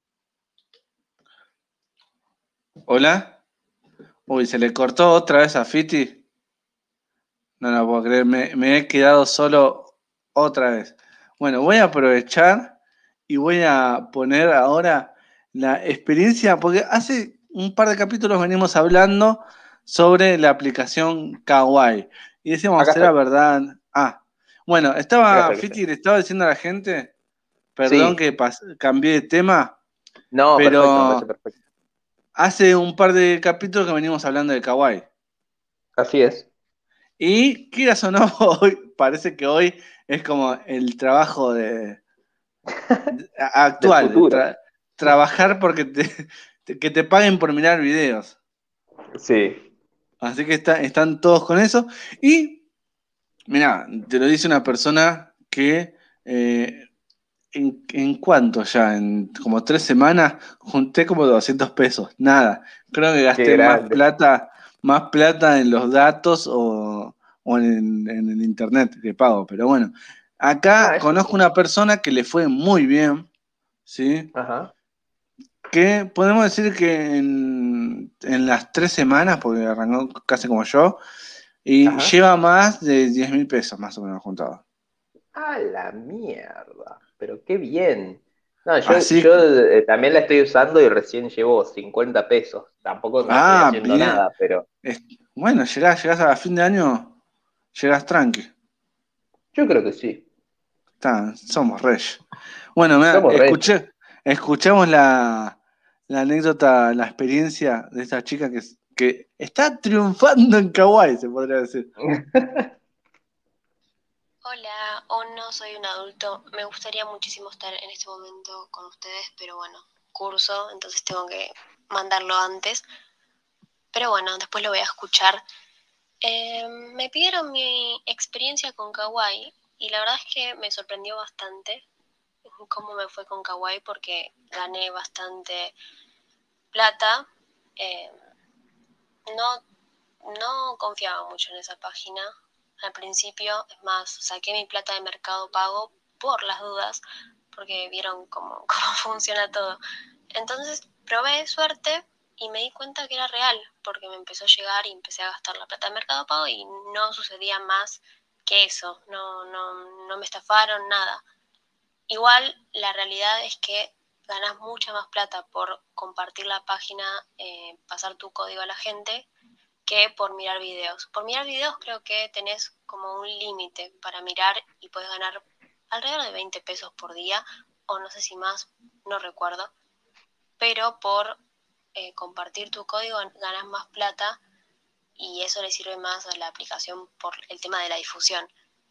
¿Hola? Uy, se le cortó otra vez a Fiti. No lo puedo creer, me, me he quedado solo otra vez. Bueno, voy a aprovechar y voy a poner ahora la experiencia, porque hace un par de capítulos venimos hablando sobre la aplicación Kawaii. Y decíamos, Acá ¿será estoy, verdad? Ah, bueno, acá estaba estoy, acá estoy. Fiti, le estaba diciendo a la gente, perdón Sí, que pas- cambié de tema, no, perfecto, me pero parece perfecto. hace un par de capítulos que venimos hablando de Kawaii. Así es. Y quieras o no, hoy, parece que hoy es como el trabajo de, Del Actual, futuro. tra- trabajar porque te, te- que te paguen por mirar videos. Sí. Así que está- están todos con eso. Y, mirá, te lo dice una persona que eh, en, en cuánto ya, en como tres semanas, junté como doscientos pesos. Nada. Creo que Qué gasté más grande. plata, más plata en los datos o, o en, en el internet que pago. Pero bueno, Ah, acá eso conozco sí. una persona que le fue muy bien, ¿sí? Ajá. Que podemos decir que en, en las tres semanas, porque arrancó casi como yo, y Ajá. lleva más de diez mil pesos más o menos juntado. A la mierda. Pero qué bien. No, yo, Así yo que, eh, también la estoy usando y recién llevo cincuenta pesos. Tampoco no estoy ah, haciendo bien. nada, pero Es- bueno, llegás, llegás a fin de año, llegás tranqui. yo creo que sí. Está, somos reyes. Bueno, mirá, Somos reyes. escuché, escuchamos la, la anécdota, la experiencia de esta chica que, que está triunfando en Kawaii, se podría decir. Hola, aún no soy un adulto. Me gustaría muchísimo estar en este momento con ustedes, pero bueno, curso, entonces tengo que mandarlo antes. Pero bueno, después lo voy a escuchar. Eh, me pidieron mi experiencia con Kawaii y la verdad es que me sorprendió bastante cómo me fue con Kawaii porque gané bastante plata. Eh, no, no confiaba mucho en esa página al principio, es más, saqué mi plata de Mercado Pago por las dudas, porque vieron cómo, cómo funciona todo. Entonces probé suerte y me di cuenta que era real, porque me empezó a llegar y empecé a gastar la plata de Mercado Pago y no sucedía más que eso, no, no, no me estafaron, nada. Igual la realidad es que ganas mucha más plata por compartir la página, eh, pasar tu código a la gente, que por mirar videos. Por mirar videos creo que tenés como un límite para mirar y puedes ganar alrededor de veinte pesos por día, o no sé si más, no recuerdo. Pero por eh, compartir tu código ganas más plata y eso le sirve más a la aplicación por el tema de la difusión.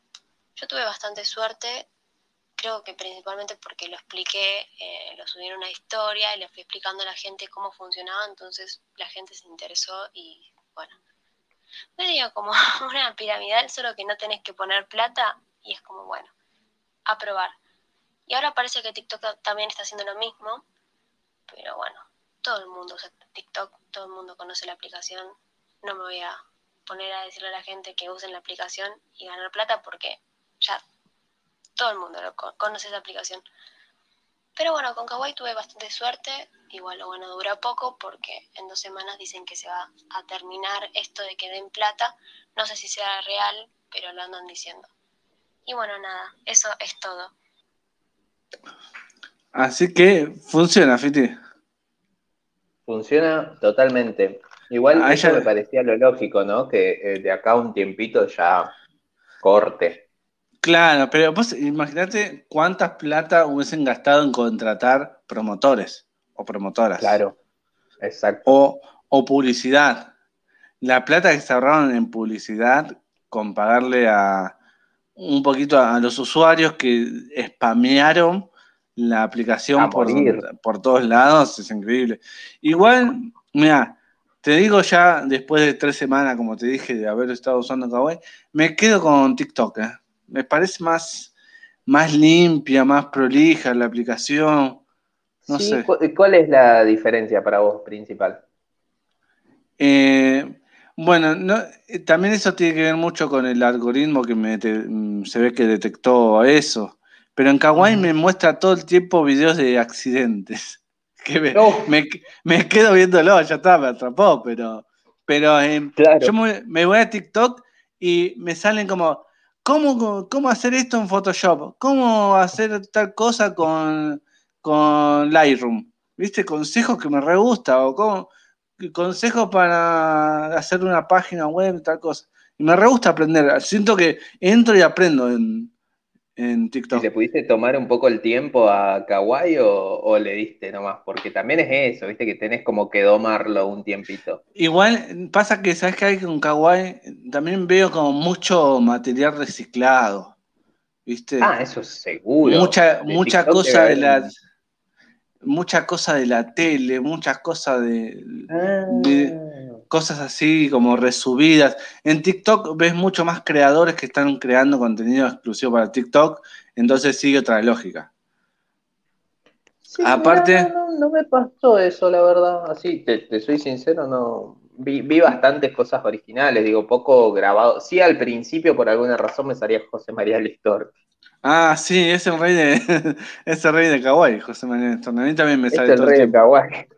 Yo tuve bastante suerte, creo que principalmente porque lo expliqué, eh, lo subí en una historia y le fui explicando a la gente cómo funcionaba, entonces la gente se interesó y bueno, medio como una piramidal, solo que no tenés que poner plata y es como, bueno, a probar. Y ahora parece que TikTok también está haciendo lo mismo, pero bueno, todo el mundo usa TikTok, todo el mundo conoce la aplicación. No me voy a poner a decirle a la gente que usen la aplicación y ganar plata porque ya todo el mundo lo conoce esa aplicación. Pero bueno, con Kawaii tuve bastante suerte, igual lo bueno dura poco porque en dos semanas dicen que se va a terminar esto de que den plata, no sé si será real, pero lo andan diciendo. Y bueno, nada, eso es todo. Así que funciona, Fiti. Funciona totalmente. Igual A eso me ella, parecía lo lógico, ¿no? Que eh, de acá a un tiempito ya corte. claro, pero vos imaginate cuántas plata hubiesen gastado en contratar promotores o promotoras Claro, exacto. o, o publicidad. La plata que se ahorraron en publicidad con pagarle a un poquito a, a los usuarios que spamearon la A aplicación por, morir. donde- por todos lados es increíble. Igual, mira, te digo ya después de tres semanas, como te dije, de haber estado usando Kawaii, me quedo con TikTok, ¿eh? Me parece más, más limpia, más prolija la aplicación, no Sí, sé. cu- ¿cuál es la diferencia para vos principal? Eh, bueno, no, eh, también eso tiene que ver mucho con el algoritmo que me te- mm, se ve que detectó eso. Pero en Kawaii Ujú. me muestra todo el tiempo videos de accidentes. Que me, Uf, me, me quedo viéndolo, ya está, me atrapó, pero, pero eh, yo claro. me, me voy a TikTok y me salen como, ¿cómo, cómo hacer esto en Photoshop? ¿Cómo hacer tal cosa con, con Lightroom? ¿Viste? Consejos que me re gusta, o cómo consejos para hacer una página web, tal cosa. Y me re gusta aprender. Siento que entro y aprendo en, en ¿Y le TikTok. pudiste tomar un poco el tiempo a Kawaii o, o le diste nomás? Porque también es eso, viste que tenés como que domarlo un tiempito. Igual pasa que, ¿sabes qué hay con Kawaii? También veo como mucho material reciclado. ¿viste? Ah, eso seguro. Mucha, De mucha TikTok debe cosa de haber la, un- mucha cosa de la tele, muchas cosas de, de Ah, cosas así como resubidas. En TikTok ves mucho más creadores que están creando contenido exclusivo para TikTok, entonces sigue otra lógica. sí, mira, no, Aparte, no, no me pasó eso, la verdad. Así, te, te soy sincero, no. Vi, vi bastantes cosas originales, digo, poco grabado. Sí, al principio, por alguna razón, me salía José María Listor. ah, sí, es el rey de, es el rey de Kawaii, José María Nestor. A mí también me Es sale el todo el rey de tiempo. Kawaii.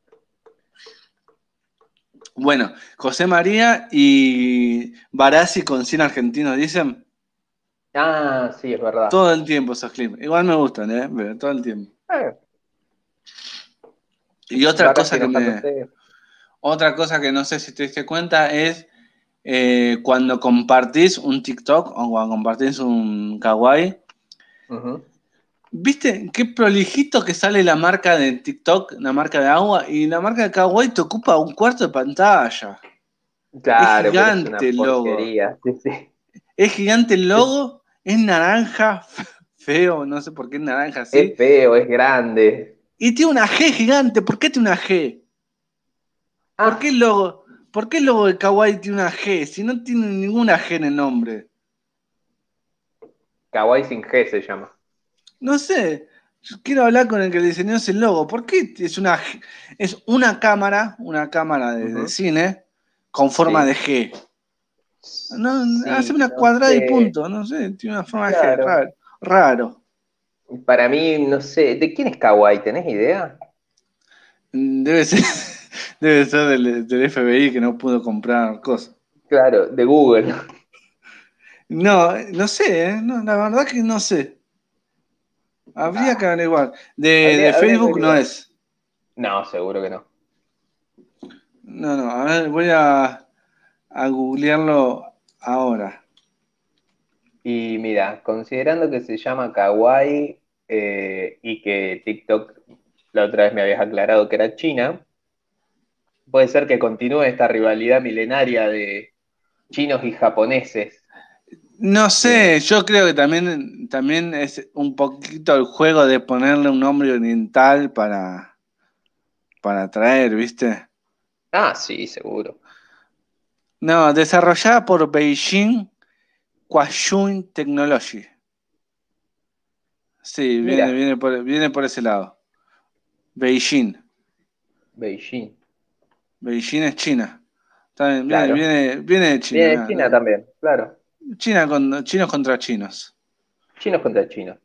Bueno, José María y Barassi con cien argentinos, dicen Ah, sí, es verdad. todo el tiempo esos clips. Igual me gustan, ¿eh? Pero todo el tiempo. Eh, Y otra cosa Barassi que me, enojándose. otra cosa que no sé si te diste cuenta es eh, cuando compartís un TikTok o cuando compartís un Kawaii. Ujú. ¿Viste qué prolijito que sale la marca de TikTok, la marca de agua? Y la marca de Kawaii te ocupa un cuarto de pantalla. Es Claro, pero es una gigante el logo. porquería. Sí, sí. Es gigante el logo, es naranja, feo, no sé por qué es naranja así. Es feo, es grande. Y tiene una G gigante, ¿por qué tiene una G? ¿Por qué Ah, el logo, por qué el logo de Kawaii tiene una G si no tiene ninguna G en el nombre? Kawaii sin G se llama. No sé, yo quiero hablar con el que diseñó ese logo. ¿Por qué es una, G- es una cámara, una cámara de, de Ujú. cine con forma de Sí. G? No, hace Sí, una no cuadrada y sé. punto, no sé, tiene una forma de G, Claro. raro. Raro. Para mí, no sé. ¿De quién es Kawaii? ¿Tenés idea? Debe ser, debe ser del, del F B I que no pudo comprar cosas. Claro, de Google. No, no sé, ¿eh? No, la verdad que no sé. Habría que Ah, averiguar. De, de habría, habría que Facebook no averiguar. es. No, seguro que no. No, no, a ver, voy a, a googlearlo ahora. Y mira, considerando que se llama Kawaii eh, y que TikTok la otra vez me habías aclarado que era China, puede ser que continúe esta rivalidad milenaria de chinos y japoneses. No Que, sé, yo creo que también, también es un poquito el juego de ponerle un nombre oriental para, para atraer, ¿viste? ah, sí, seguro. No, desarrollada por Beijing Huaxun Technology. Sí, viene, Mira, viene por, viene por ese lado. Beijing. Beijing, Beijing es China. Está bien, viene, claro. viene, viene de China. Viene de Mirá, China no. también, claro. China con, chinos contra chinos. Chinos contra chinos.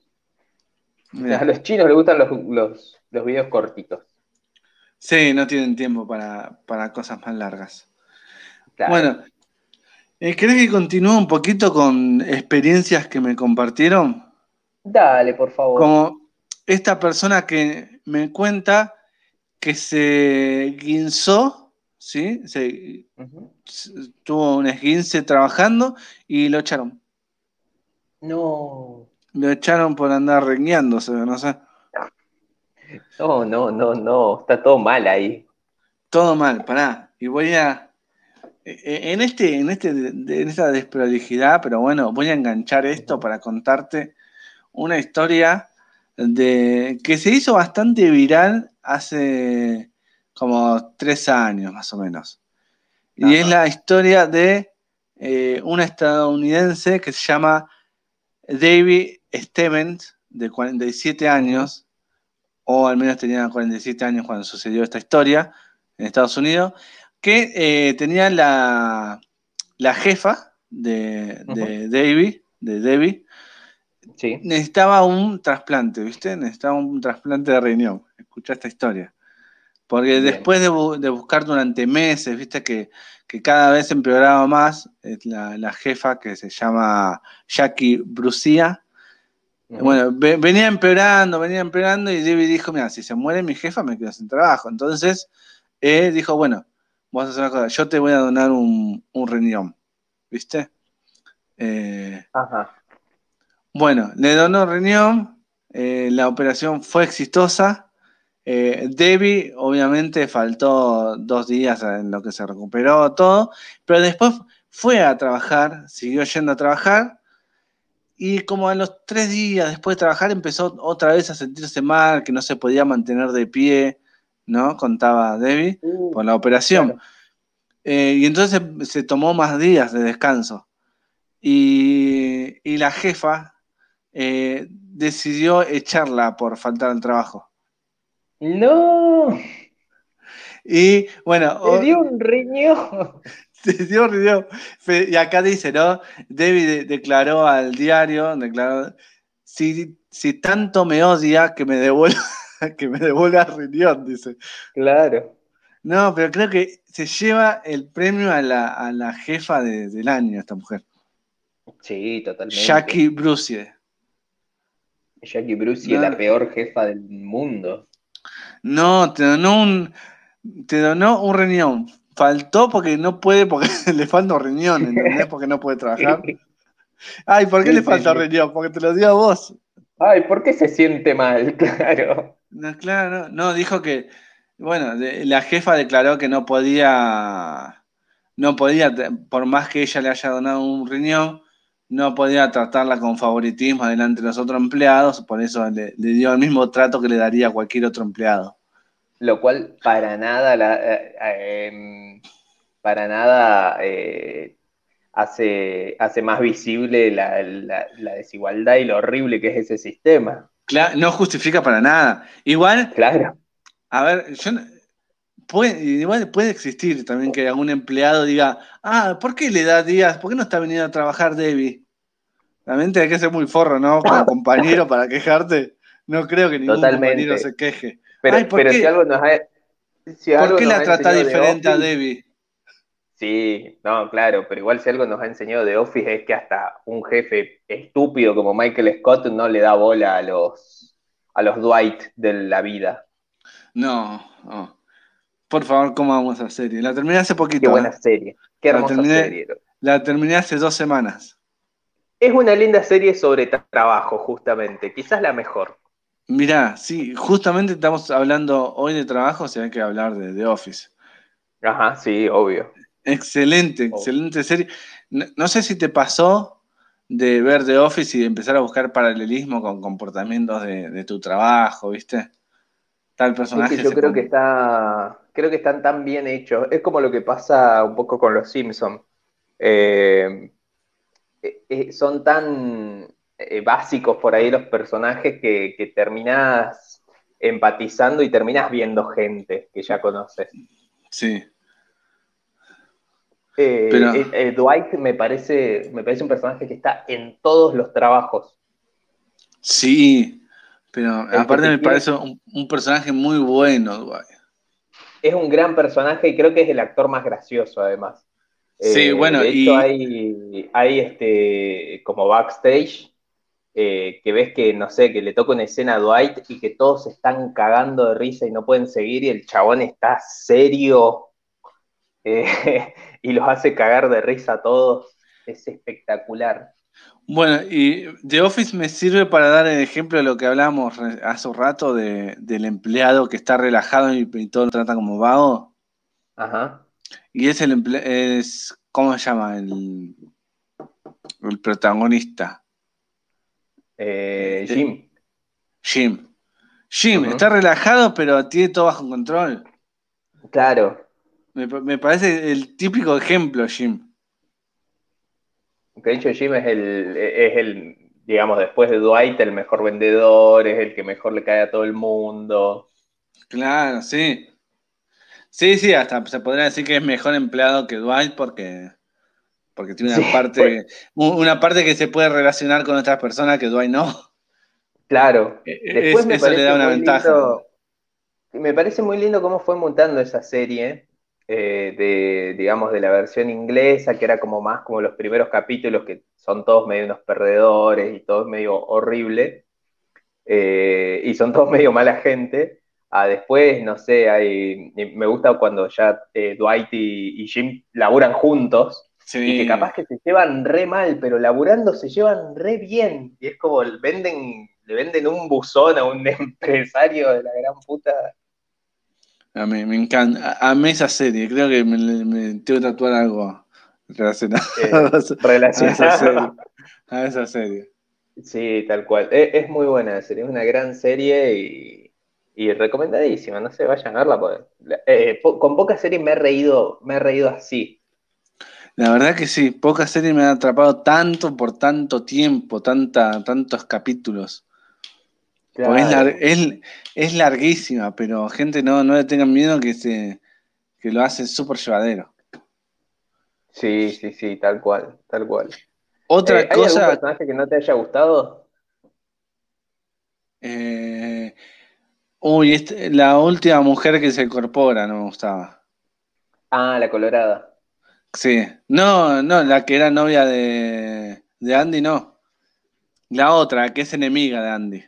A Mirá. los chinos les gustan los, los, los videos cortitos. Sí, no tienen tiempo para, para cosas más largas. Claro. Bueno, eh, ¿querés que continúe un poquito con experiencias que me compartieron? Dale, por favor. Como esta persona que me cuenta que se guinzó, ¿sí? Se, Ujú. se- tuvo un esguince trabajando y lo echaron. No, Lo echaron por andar rengueándose, no sé. no, no, no, no. Está todo mal ahí. Todo mal, pará. Y voy a. e- e- En este, en este, de- en esta desprolijidad, pero bueno, voy a enganchar esto Ujú, para contarte una historia de que se hizo bastante viral hace como tres años más o menos. Y es ajá. la historia de eh, una estadounidense que se llama David Stevens, de cuarenta y siete Ujú, años, o al menos tenía cuarenta y siete años cuando sucedió esta historia en Estados Unidos, que eh, tenía la, la jefa de, ujú. de David, de Debbie, Sí. necesitaba un trasplante, ¿viste? Necesitaba un trasplante de riñón. Escucha esta historia. Porque Bien. después de, bu- de buscar durante meses, viste que, que cada vez empeoraba más, es la, la jefa que se llama Jackie Brucia. Ujú. Bueno, ve- venía empeorando, venía empeorando y David dijo, mira, si se muere mi jefa me quedo sin trabajo. Entonces eh, dijo, bueno, vamos a hacer una cosa, yo te voy a donar un, un riñón, ¿viste? Eh, Ajá. bueno, le donó riñón, eh, la operación fue exitosa. Eh, Debbie, obviamente, faltó dos días en lo que se recuperó todo, pero después fue a trabajar, siguió yendo a trabajar y como a los tres días después de trabajar empezó otra vez a sentirse mal, que no se podía mantener de pie, ¿no? Contaba Debbie, Uh, por la operación. claro. Eh, y entonces se, se tomó más días de descanso. Y, y la jefa eh, decidió echarla por faltar al trabajo. ¡No! Y bueno, ¡Le o- dio un riñón! se dio, se dio. Fe- Y acá dice, ¿no? David de- declaró al diario, declaró, si, si tanto me odia, que me devuelva, que me devuelva el riñón, dice. Claro. No, pero creo que se lleva el premio a la, a la jefa de- del año, esta mujer. Sí, totalmente. Jackie Brucier. Jackie Bruce es No, la peor jefa del mundo. no, te donó un, te donó un riñón. Faltó porque no puede, porque le falta un riñón, ¿entendés? Porque no puede trabajar. Ay, ¿por qué Sí, le sí, falta un sí. riñón? Porque te lo dio a vos. Ay, ¿por qué se siente mal? Claro. No, claro, no, no, dijo que, bueno, de- la jefa declaró que no podía, no podía, te- por más que ella le haya donado un riñón, no podía tratarla con favoritismo delante de los otros empleados, por eso le, le dio el mismo trato que le daría a cualquier otro empleado. Lo cual para nada la, eh, eh, em, para nada eh, hace, hace más visible la, la- la desigualdad y lo horrible que es ese sistema. Cla- no justifica para nada. Igual, Claro. a ver, yo no- puede, igual puede existir también que algún empleado diga, ah, ¿por qué le da días? ¿Por qué no está viniendo a trabajar Debbie? También hay que ser muy forro, ¿no? Como compañero para quejarte. No creo que ningún compañero Totalmente. se queje. Ay, Pero, ¿por pero si qué? algo nos ha, si ¿Por algo qué nos la ha trata enseñado The diferente a Office, Debbie? sí, no, claro, pero igual si algo nos ha enseñado The Office es que hasta un jefe estúpido como Michael Scott no le da bola a los, a los Dwight de la vida. No, no. Por favor, ¿cómo vamos a serie? La terminé hace Qué poquito, ¿eh? buena serie, qué La hermosa terminé, serie. la terminé hace dos semanas. Es una linda serie sobre tra- trabajo, justamente, quizás la mejor. Mirá, sí, justamente estamos hablando hoy de trabajo, o sea, hay que hablar de The Office. Ajá, sí, obvio. Excelente, obvio. excelente serie. No, no sé si te pasó de ver The Office y de empezar a buscar paralelismo con comportamientos de, de tu trabajo, ¿viste? Tal Es que personaje yo se creo que com- está, creo que están tan bien hechos. Es como lo que pasa un poco con los Simpsons. Eh, eh, eh, son tan eh, básicos por ahí los personajes que, que terminás empatizando y terminás viendo gente que ya conoces. Sí, Eh, pero eh, eh, Dwight me parece, me parece un personaje que está en todos los trabajos. sí, pero El que aparte te me parece quiere, un, un personaje muy bueno, Dwight. es un gran personaje y creo que es el actor más gracioso además. Sí, Eh, bueno, de hecho, y hay, hay este, como backstage eh, que ves que, no sé, que le toca una escena a Dwight y que todos se están cagando de risa y no pueden seguir y el chabón está serio eh, y los hace cagar de risa a todos. Es espectacular. bueno, y The Office me sirve para dar el ejemplo de lo que hablábamos re- hace un rato de, del empleado que está relajado y, y todo lo trata como vago. Ajá. Y es el emple- es, ¿cómo se llama? El, el protagonista. Eh, Eh, Jim. Jim. Jim está Ujú. relajado, pero tiene todo bajo control. Claro. Me, pa- me parece el típico ejemplo, Jim. De hecho, Jim es el, es el, digamos, después de Dwight, el mejor vendedor, es el que mejor le cae a todo el mundo. Claro, sí. Sí, sí, hasta se podría decir que es mejor empleado que Dwight porque, porque tiene Sí, una pues, parte, u- una parte que se puede relacionar con otras personas que Dwight no. claro. E- e- Después Es, me eso le da parece una muy ventaja. lindo, me parece muy lindo cómo fue montando esa serie eh, de, digamos, de la versión inglesa, que era como más como los primeros capítulos, que son todos medio unos perdedores y todos medio horrible, eh, y son todos medio mala gente. A después, no sé, hay, me gusta cuando ya eh, Dwight y, y Jim laburan juntos y que Sí. capaz que se llevan re mal, pero laburando se llevan re bien. Y es como venden, le venden un buzón a un empresario de la gran puta. A mí me encanta. A- Amé esa serie. Creo que me, me tengo que tatuar algo relacionado Eh, a esa serie. relacionado. A esa serie. Sí, tal cual. Es, es muy buena la serie, es una gran serie y, y recomendadísima. No sé, vayan a verla. Porque, eh, po- con pocas series me he reído, me he reído así. La verdad que sí, pocas series me han atrapado tanto por tanto tiempo, tanta, tantos capítulos. Porque es, lar- Claro. es, es larguísima, pero gente no, no le tengan miedo que se que lo hace súper llevadero. Sí, sí, sí, tal cual, tal cual. Eh, Otra ¿hay algún cosa, personaje que no te haya gustado? eh, uy, este- la última mujer que se incorpora no me gustaba. Ah, la Colorada. Sí, no, no, la que era novia de, de Andy, no. La otra, que es enemiga de Andy.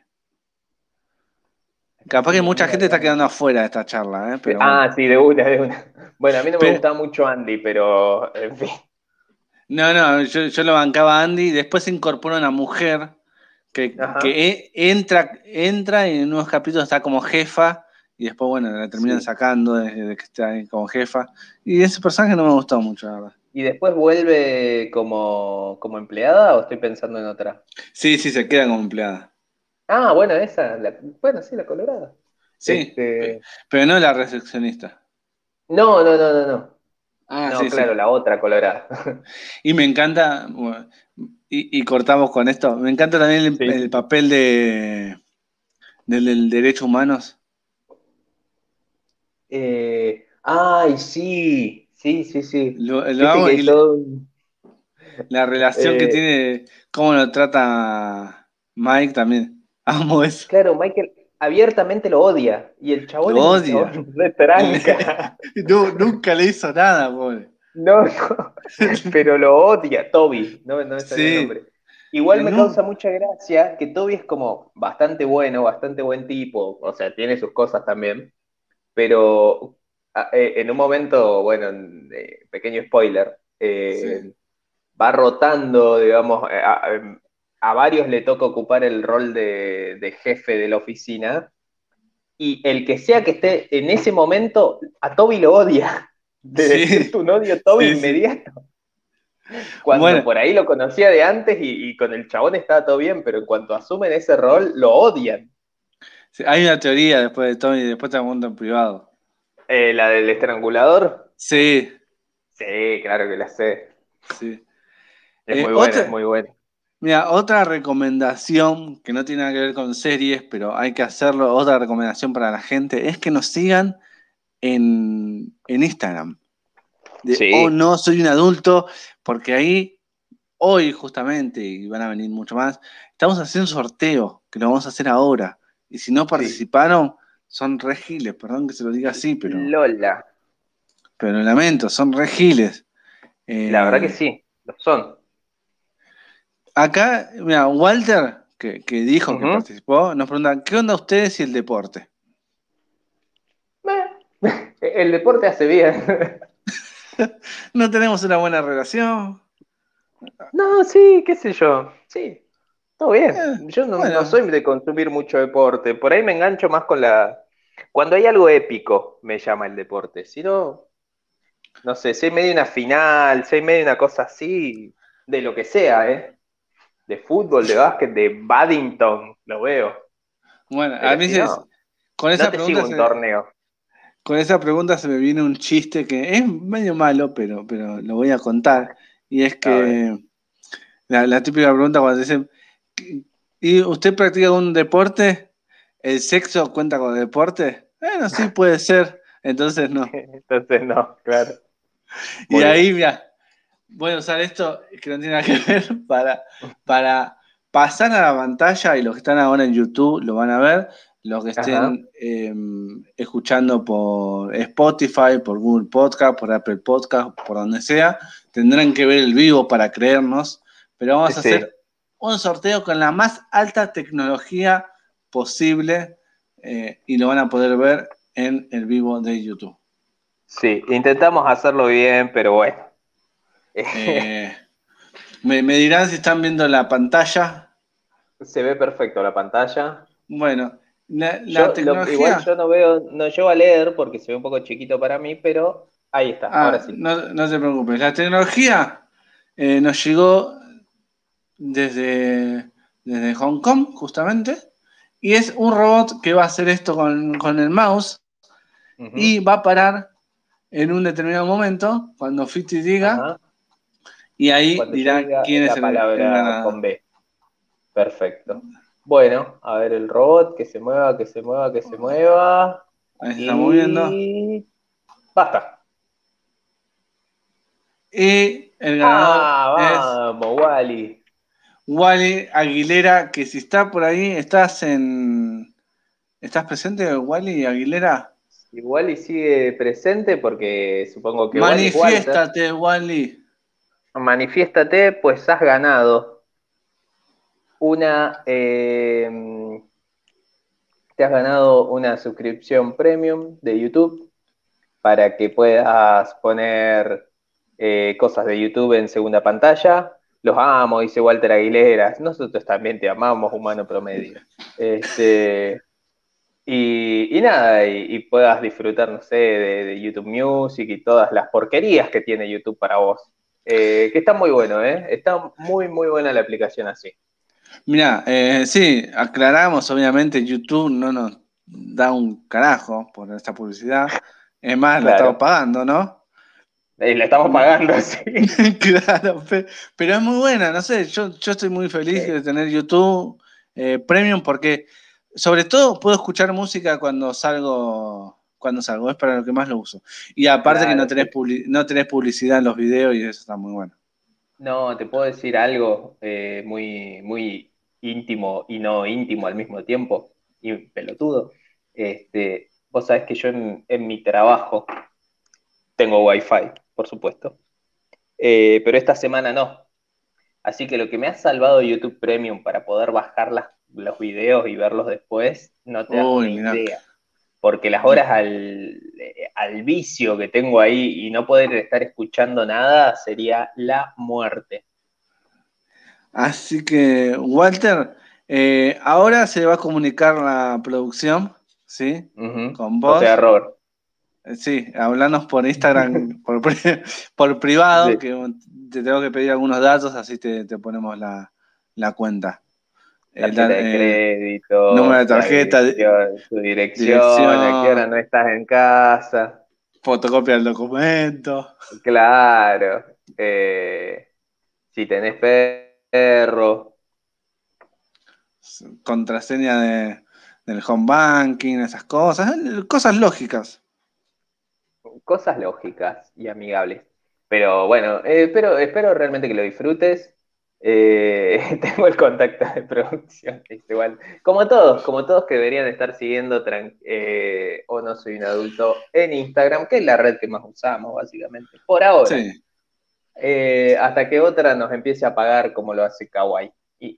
Que es Capaz que mucha enemiga gente de está quedando Andy. afuera de esta charla, ¿eh? De- Pero bueno. ah, sí, de una, de una. Bueno, a mí no me Pe- gustaba mucho Andy, pero en fin. no, no, yo, yo lo bancaba a Andy. Después se incorpora una mujer que, Ajá. que e- entra, entra y en unos capítulos está como jefa. Y después, bueno, la terminan Sí. sacando de, de que está ahí como jefa. Y ese personaje no me gustó mucho, la verdad. ¿Y después vuelve como, como empleada o estoy pensando en otra? Sí, sí, se queda como empleada. Ah, bueno, esa, la- bueno, sí, la Colorada. Sí, pe- Este, pero no la recepcionista. no, no, no, no, no. Ah, No, sí, sí. claro, la otra Colorada. Y me encanta, bueno, y, y cortamos con esto, me encanta también el, Sí, sí, el sí. papel de, del, del derecho humanos, Eh, ay, sí, sí, sí, sí. lo, lo Viste amo que y hay le- todo un- la relación que eh, tiene, cómo lo trata Mike también, amo eso, claro, Michael abiertamente lo odia y el chabón lo es un odia. chabón de El- tranca. no, nunca le hizo nada, pobre. No, no, pero lo odia, Toby, no, no me salía el Sí, nombre. Igual me no, causa mucha gracia que Toby es como bastante bueno, bastante buen tipo, o sea, tiene sus cosas también, pero a- eh, en un momento, bueno, en- eh, pequeño spoiler, sí, eh, va rotando, digamos, eh, a, a- a varios le toca ocupar el rol de, de jefe de la oficina, y el que sea que esté en ese momento, a Toby lo odia. De decirte sí, un odio Toby sí, sí. inmediato. Cuando Bueno, por ahí lo conocía de antes y, y con el chabón estaba todo bien, pero en cuanto asumen ese rol, lo odian. sí, hay una teoría después de Tony, después te la cuento en privado. Eh, la del estrangulador, Sí, sí, claro que la sé. sí. Es Eh, muy buena, es otra, muy buena. Mira, otra recomendación que no tiene nada que ver con series, pero hay que hacerlo, otra recomendación para la gente, es que nos sigan en, en Instagram. De, oh Sí, no, soy un adulto, porque ahí, hoy justamente, y van a venir mucho más, estamos haciendo un sorteo, que lo vamos a hacer ahora. Y si no sí. participaron, son re giles, perdón que se lo diga así, pero, Lola, pero lo lamento, son re giles. la verdad que Eh, sí, lo son. Acá, mira, Walter, que, que dijo que Ujú. participó, nos pregunta, ¿qué onda ustedes y el deporte? Eh, El deporte hace bien. No tenemos una buena relación. No, sí, qué sé yo. Sí, todo bien. Eh, Yo no, no bueno, soy de consumir mucho deporte. Por ahí me engancho más con la... Cuando hay algo épico, me llama el deporte. Si no, no sé, si hay medio una final, si hay medio una cosa así, de lo que sea, ¿eh? De fútbol, de básquet, de badminton, lo veo. bueno, a Pero mí si se- no, con no esa te sigo pregunta un se, torneo. con esa pregunta se me viene un chiste que es medio malo, pero, pero lo voy a contar. Y es A ver. que la, la típica pregunta cuando dicen, ¿y usted practica un deporte? ¿El sexo cuenta con deporte? Bueno, sí, puede ser. Entonces no. Entonces no, claro. Y Muy bien. ahí, mira, voy a usar esto que no tiene nada que ver para, para pasar a la pantalla y los que están ahora en YouTube lo van a ver. Los que Ajá. estén eh, escuchando por Spotify, por Google Podcast, por Apple Podcast, por donde sea, tendrán que ver el vivo para creernos. Pero vamos a Sí. hacer un sorteo con la más alta tecnología posible eh, y lo van a poder ver en el vivo de YouTube. Sí, intentamos hacerlo bien, pero bueno. Eh, me, me dirán si están viendo la pantalla. Se ve perfecto la pantalla. Bueno, la, la Yo lo, igual tecnología, yo no veo, no llego a leer porque se ve un poco chiquito para mí, pero ahí está, ahora ah, sí. no, no te preocupes, la tecnología eh, nos llegó desde desde Hong Kong, justamente. Y es un robot que va a hacer esto con, con el mouse uh-huh. y va a parar en un determinado momento, cuando Fiti diga, Ajá. y ahí cuando dirá diga quién la es el, palabra el ganador. Con B. Perfecto. Bueno, a ver el robot, que se mueva, que se mueva, que se mueva. Ahí se y... está moviendo. Basta. Y el ganador ah, es vamos, Wally. Wally Aguilera, que si está por ahí, estás en... ¿Estás presente, Wally Aguilera? Si Wally sigue presente, porque supongo que Wally es Walter. Manifiéstate, Wally. Manifiéstate, pues has ganado una... Eh, te has ganado una suscripción premium de YouTube para que puedas poner eh, cosas de YouTube en segunda pantalla. Los amo, dice Walter Aguilera. Nosotros también te amamos, humano promedio. Este, y, y nada, y, y puedas disfrutar, no sé, de, de YouTube Music y todas las porquerías que tiene YouTube para vos. Eh, que está muy bueno, ¿eh? Está muy, muy buena la aplicación así. Mira, eh, sí, aclaramos, obviamente YouTube no nos da un carajo por esta publicidad. Es más, claro. La estamos pagando, ¿no? Y la estamos pagando, sí. Claro, pero, pero es muy buena, no sé, yo, yo estoy muy feliz sí. de tener YouTube eh, Premium porque sobre todo puedo escuchar música cuando salgo, cuando salgo, es para lo que más lo uso. Y aparte claro, que no tenés, sí. publi- no tenés publicidad en los videos y eso está muy bueno. No, te puedo decir algo eh, muy, muy íntimo y no íntimo al mismo tiempo, y pelotudo. Este, vos sabés que yo en, en mi trabajo tengo Wi-Fi, por supuesto, eh, pero esta semana no. Así que lo que me ha salvado YouTube Premium para poder bajar las, los videos y verlos después, no te das Uy, una mirá. idea. Porque las horas al, al vicio que tengo ahí y no poder estar escuchando nada sería la muerte. Así que, Walter, eh, ahora se va a comunicar la producción, ¿sí? Uh-huh. Con vos. O sea, Robert. Sí, hablanos por Instagram, por, por privado, sí. Que te tengo que pedir algunos datos, así te, te ponemos la, la cuenta. Tarjeta eh, de crédito, número de tarjeta, dirección, tu dirección, dirección, a qué hora no estás en casa. Fotocopia del documento. Claro. Eh, si tenés perro. Contraseña de, del home banking, esas cosas, cosas lógicas. Cosas lógicas y amigables. Pero bueno, eh, pero, espero realmente que lo disfrutes. Eh, tengo el contacto de producción, igual. Como todos, como todos que deberían estar siguiendo eh, O No Soy Un Adulto en Instagram, que es la red que más usamos, básicamente. Por ahora. Sí. Eh, hasta que otra nos empiece a pagar como lo hace Kawaii. Y...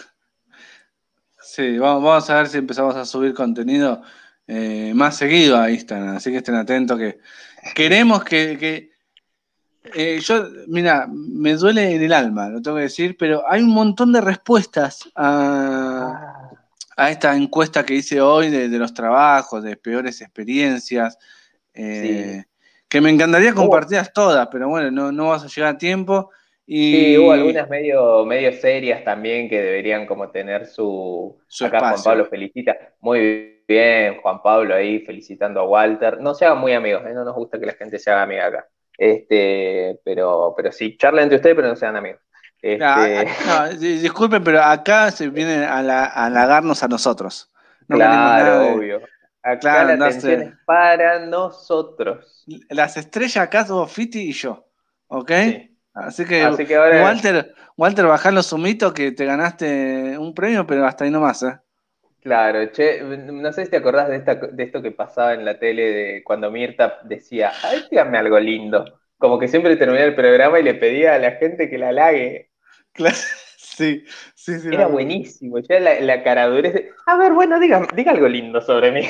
Sí, vamos, vamos a ver si empezamos a subir contenido eh, más seguido a Instagram, así que estén atentos que queremos que, que eh, yo, mira, me duele en el alma, lo tengo que decir, pero hay un montón de respuestas a, a esta encuesta que hice hoy de, de los trabajos, de peores experiencias, eh, sí. Que me encantaría compartirlas oh. todas, pero bueno, no, no vas a llegar a tiempo. Y... Sí, hubo algunas medio, medio serias también que deberían como tener su... su Acá espacio. Juan Pablo felicita. Muy bien, Juan Pablo ahí felicitando a Walter. No se hagan muy amigos, ¿eh? No nos gusta que la gente se haga amiga acá. Este, pero, pero sí, charlen entre ustedes, pero no sean amigos. Este... No, no, disculpen, pero acá se vienen a, la, a halagarnos a nosotros. No claro, nada de... obvio. Acá claro, la andarse... atención es para nosotros. Las estrellas acá somos Fiti y yo, ¿ok? Sí. Así que, Así que ahora... Walter, Walter, bajá los sumitos que te ganaste un premio, pero hasta ahí nomás, ¿eh? Claro, che, no sé si te acordás de, esta, de esto que pasaba en la tele de cuando Mirta decía, ay, dígame algo lindo. Como que siempre terminaba el programa y le pedía a la gente que la halague. Claro, sí, sí, sí. Era buenísimo, ya la, la caradurez de, a ver, bueno, diga, diga algo lindo sobre mí.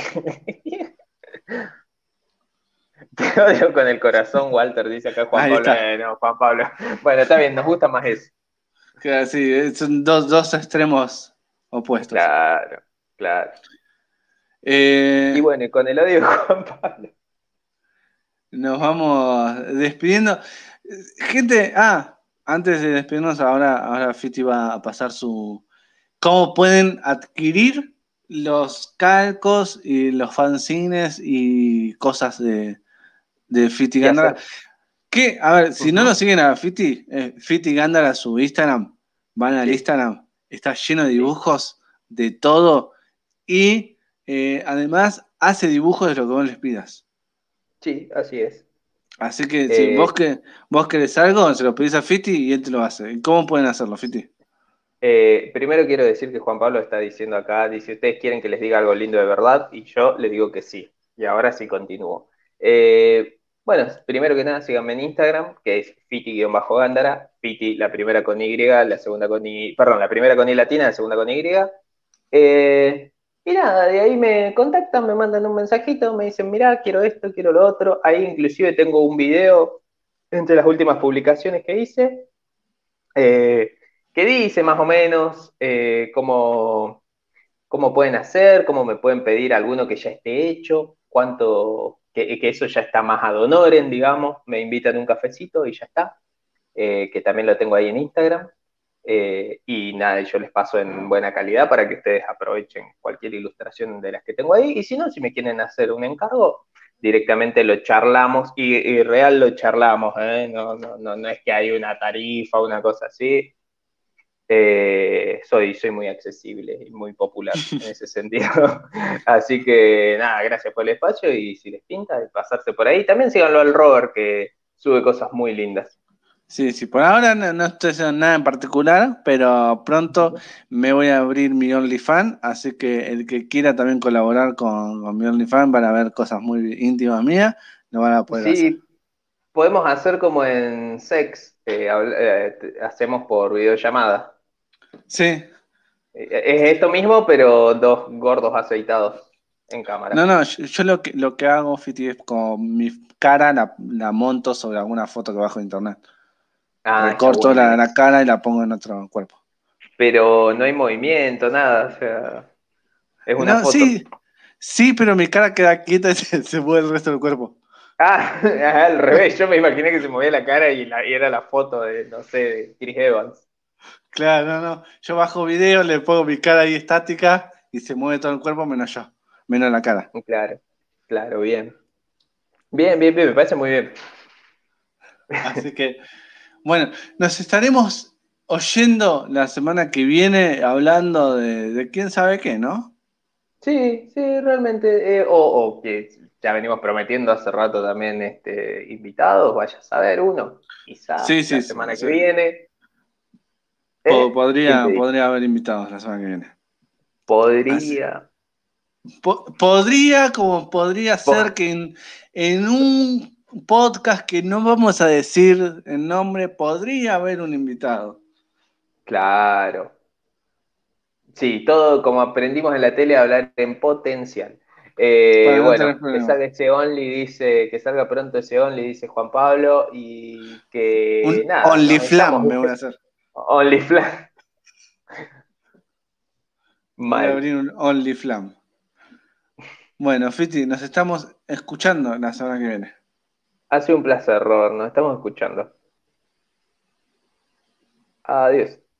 Te odio con el corazón, Walter, dice acá Juan Ahí Pablo. está. Eh, no, Juan Pablo. Bueno, está bien, nos gusta más eso. Claro, sí, son dos, dos extremos opuestos. Claro, claro. Eh, y bueno, con el odio de Juan Pablo. Nos vamos despidiendo. Gente, ah, antes de despedirnos, ahora, ahora Fiti va a pasar su cómo pueden adquirir los calcos y los fanzines y cosas de, de Fiti Y Gándara. hacer- Que, a ver, si no Ujú. lo siguen a Fiti, eh, Fiti Gándara, su Instagram, van al Sí. Instagram, está lleno de dibujos de todo y eh, además hace dibujos de lo que vos les pidas. Sí, así es. Así que si Eh, vos, que, vos querés algo, se lo pedís a Fiti y él te lo hace. ¿Y cómo pueden hacerlo, Fiti? eh, primero quiero decir que Juan Pablo está diciendo acá, dice, ¿ustedes quieren que les diga algo lindo de verdad? Y yo le digo que sí. Y ahora sí continúo. Eh, bueno, primero que nada, síganme en Instagram, que es fiti-gándara, Fiti la primera con Y, la segunda con I, perdón, la primera con I latina, la segunda con Y. Eh, y nada, de ahí me contactan, me mandan un mensajito, me dicen, mirá, quiero esto, quiero lo otro. Ahí inclusive tengo un video entre las últimas publicaciones que hice, eh, que dice más o menos eh, cómo, cómo pueden hacer, cómo me pueden pedir alguno que ya esté hecho, cuánto, que, que eso ya está más ad honorem, digamos, me invitan a un cafecito y ya está, eh, que también lo tengo ahí en Instagram. Eh, y nada, yo les paso en buena calidad para que ustedes aprovechen cualquier ilustración de las que tengo ahí. Y si no, si me quieren hacer un encargo, directamente lo charlamos y, y real lo charlamos, ¿eh? No, no, no, no es que hay una tarifa o una cosa así. Eh, soy, soy muy accesible y muy popular en ese sentido. Así que nada, gracias por el espacio y si les pinta, pasarse por ahí. También síganlo al Robert, que sube cosas muy lindas. Sí, sí, por ahora no, no estoy haciendo nada en particular, pero pronto me voy a abrir mi OnlyFans, así que el que quiera también colaborar con, con mi OnlyFans para ver cosas muy íntimas mías, lo van a poder hacer. Sí, podemos hacer como en Sex, eh, habl- eh, t- hacemos por videollamada. Sí, Eh, Es esto mismo, pero dos gordos aceitados en no, cámara. no, yo, yo lo que, lo que hago, Fiti, es con mi cara la, la monto sobre alguna foto que bajo de internet. Ah, está Recorto bueno la, la eso. cara y la pongo en otro cuerpo. Pero no hay movimiento, nada, o sea, es una No, foto. sí, sí, pero mi cara queda quieta y se, se mueve el resto del cuerpo. Ah, al revés, yo me imaginé que se movía la cara y, la, y era la foto de, no sé, de Chris Evans. Claro, no, no. Yo bajo video, le pongo mi cara ahí estática y se mueve todo el cuerpo menos yo, menos la cara. Claro, claro, bien. Bien, bien, bien, me parece muy bien. Así que, bueno, nos estaremos oyendo la semana que viene hablando de, de quién sabe qué, ¿no? Sí, sí, realmente. eh, o, o que ya venimos prometiendo hace rato también este, invitados, vaya a saber uno, quizá Sí, la sí, sí, semana que sí. viene. Po- ¿Eh? ¿Quién te podría, dice? podría haber invitados la semana que viene. Así. Podría. Po- podría, como podría ser Po- que en, en un podcast que no vamos a decir el nombre, podría haber un invitado. Claro. Sí, todo como aprendimos en la tele a hablar en potencial. Eh, Para no bueno, tener que problemas. salga ese Only, dice, que salga pronto ese Only, dice Juan Pablo, y que Un nada, nos OnlyFlam echamos, me voy a ¿viste? hacer. OnlyFans. Voy a Mal. abrir un OnlyFlam. Bueno, Fiti, nos estamos escuchando la semana que viene. Ha sido un placer, Robert, nos estamos escuchando. Adiós.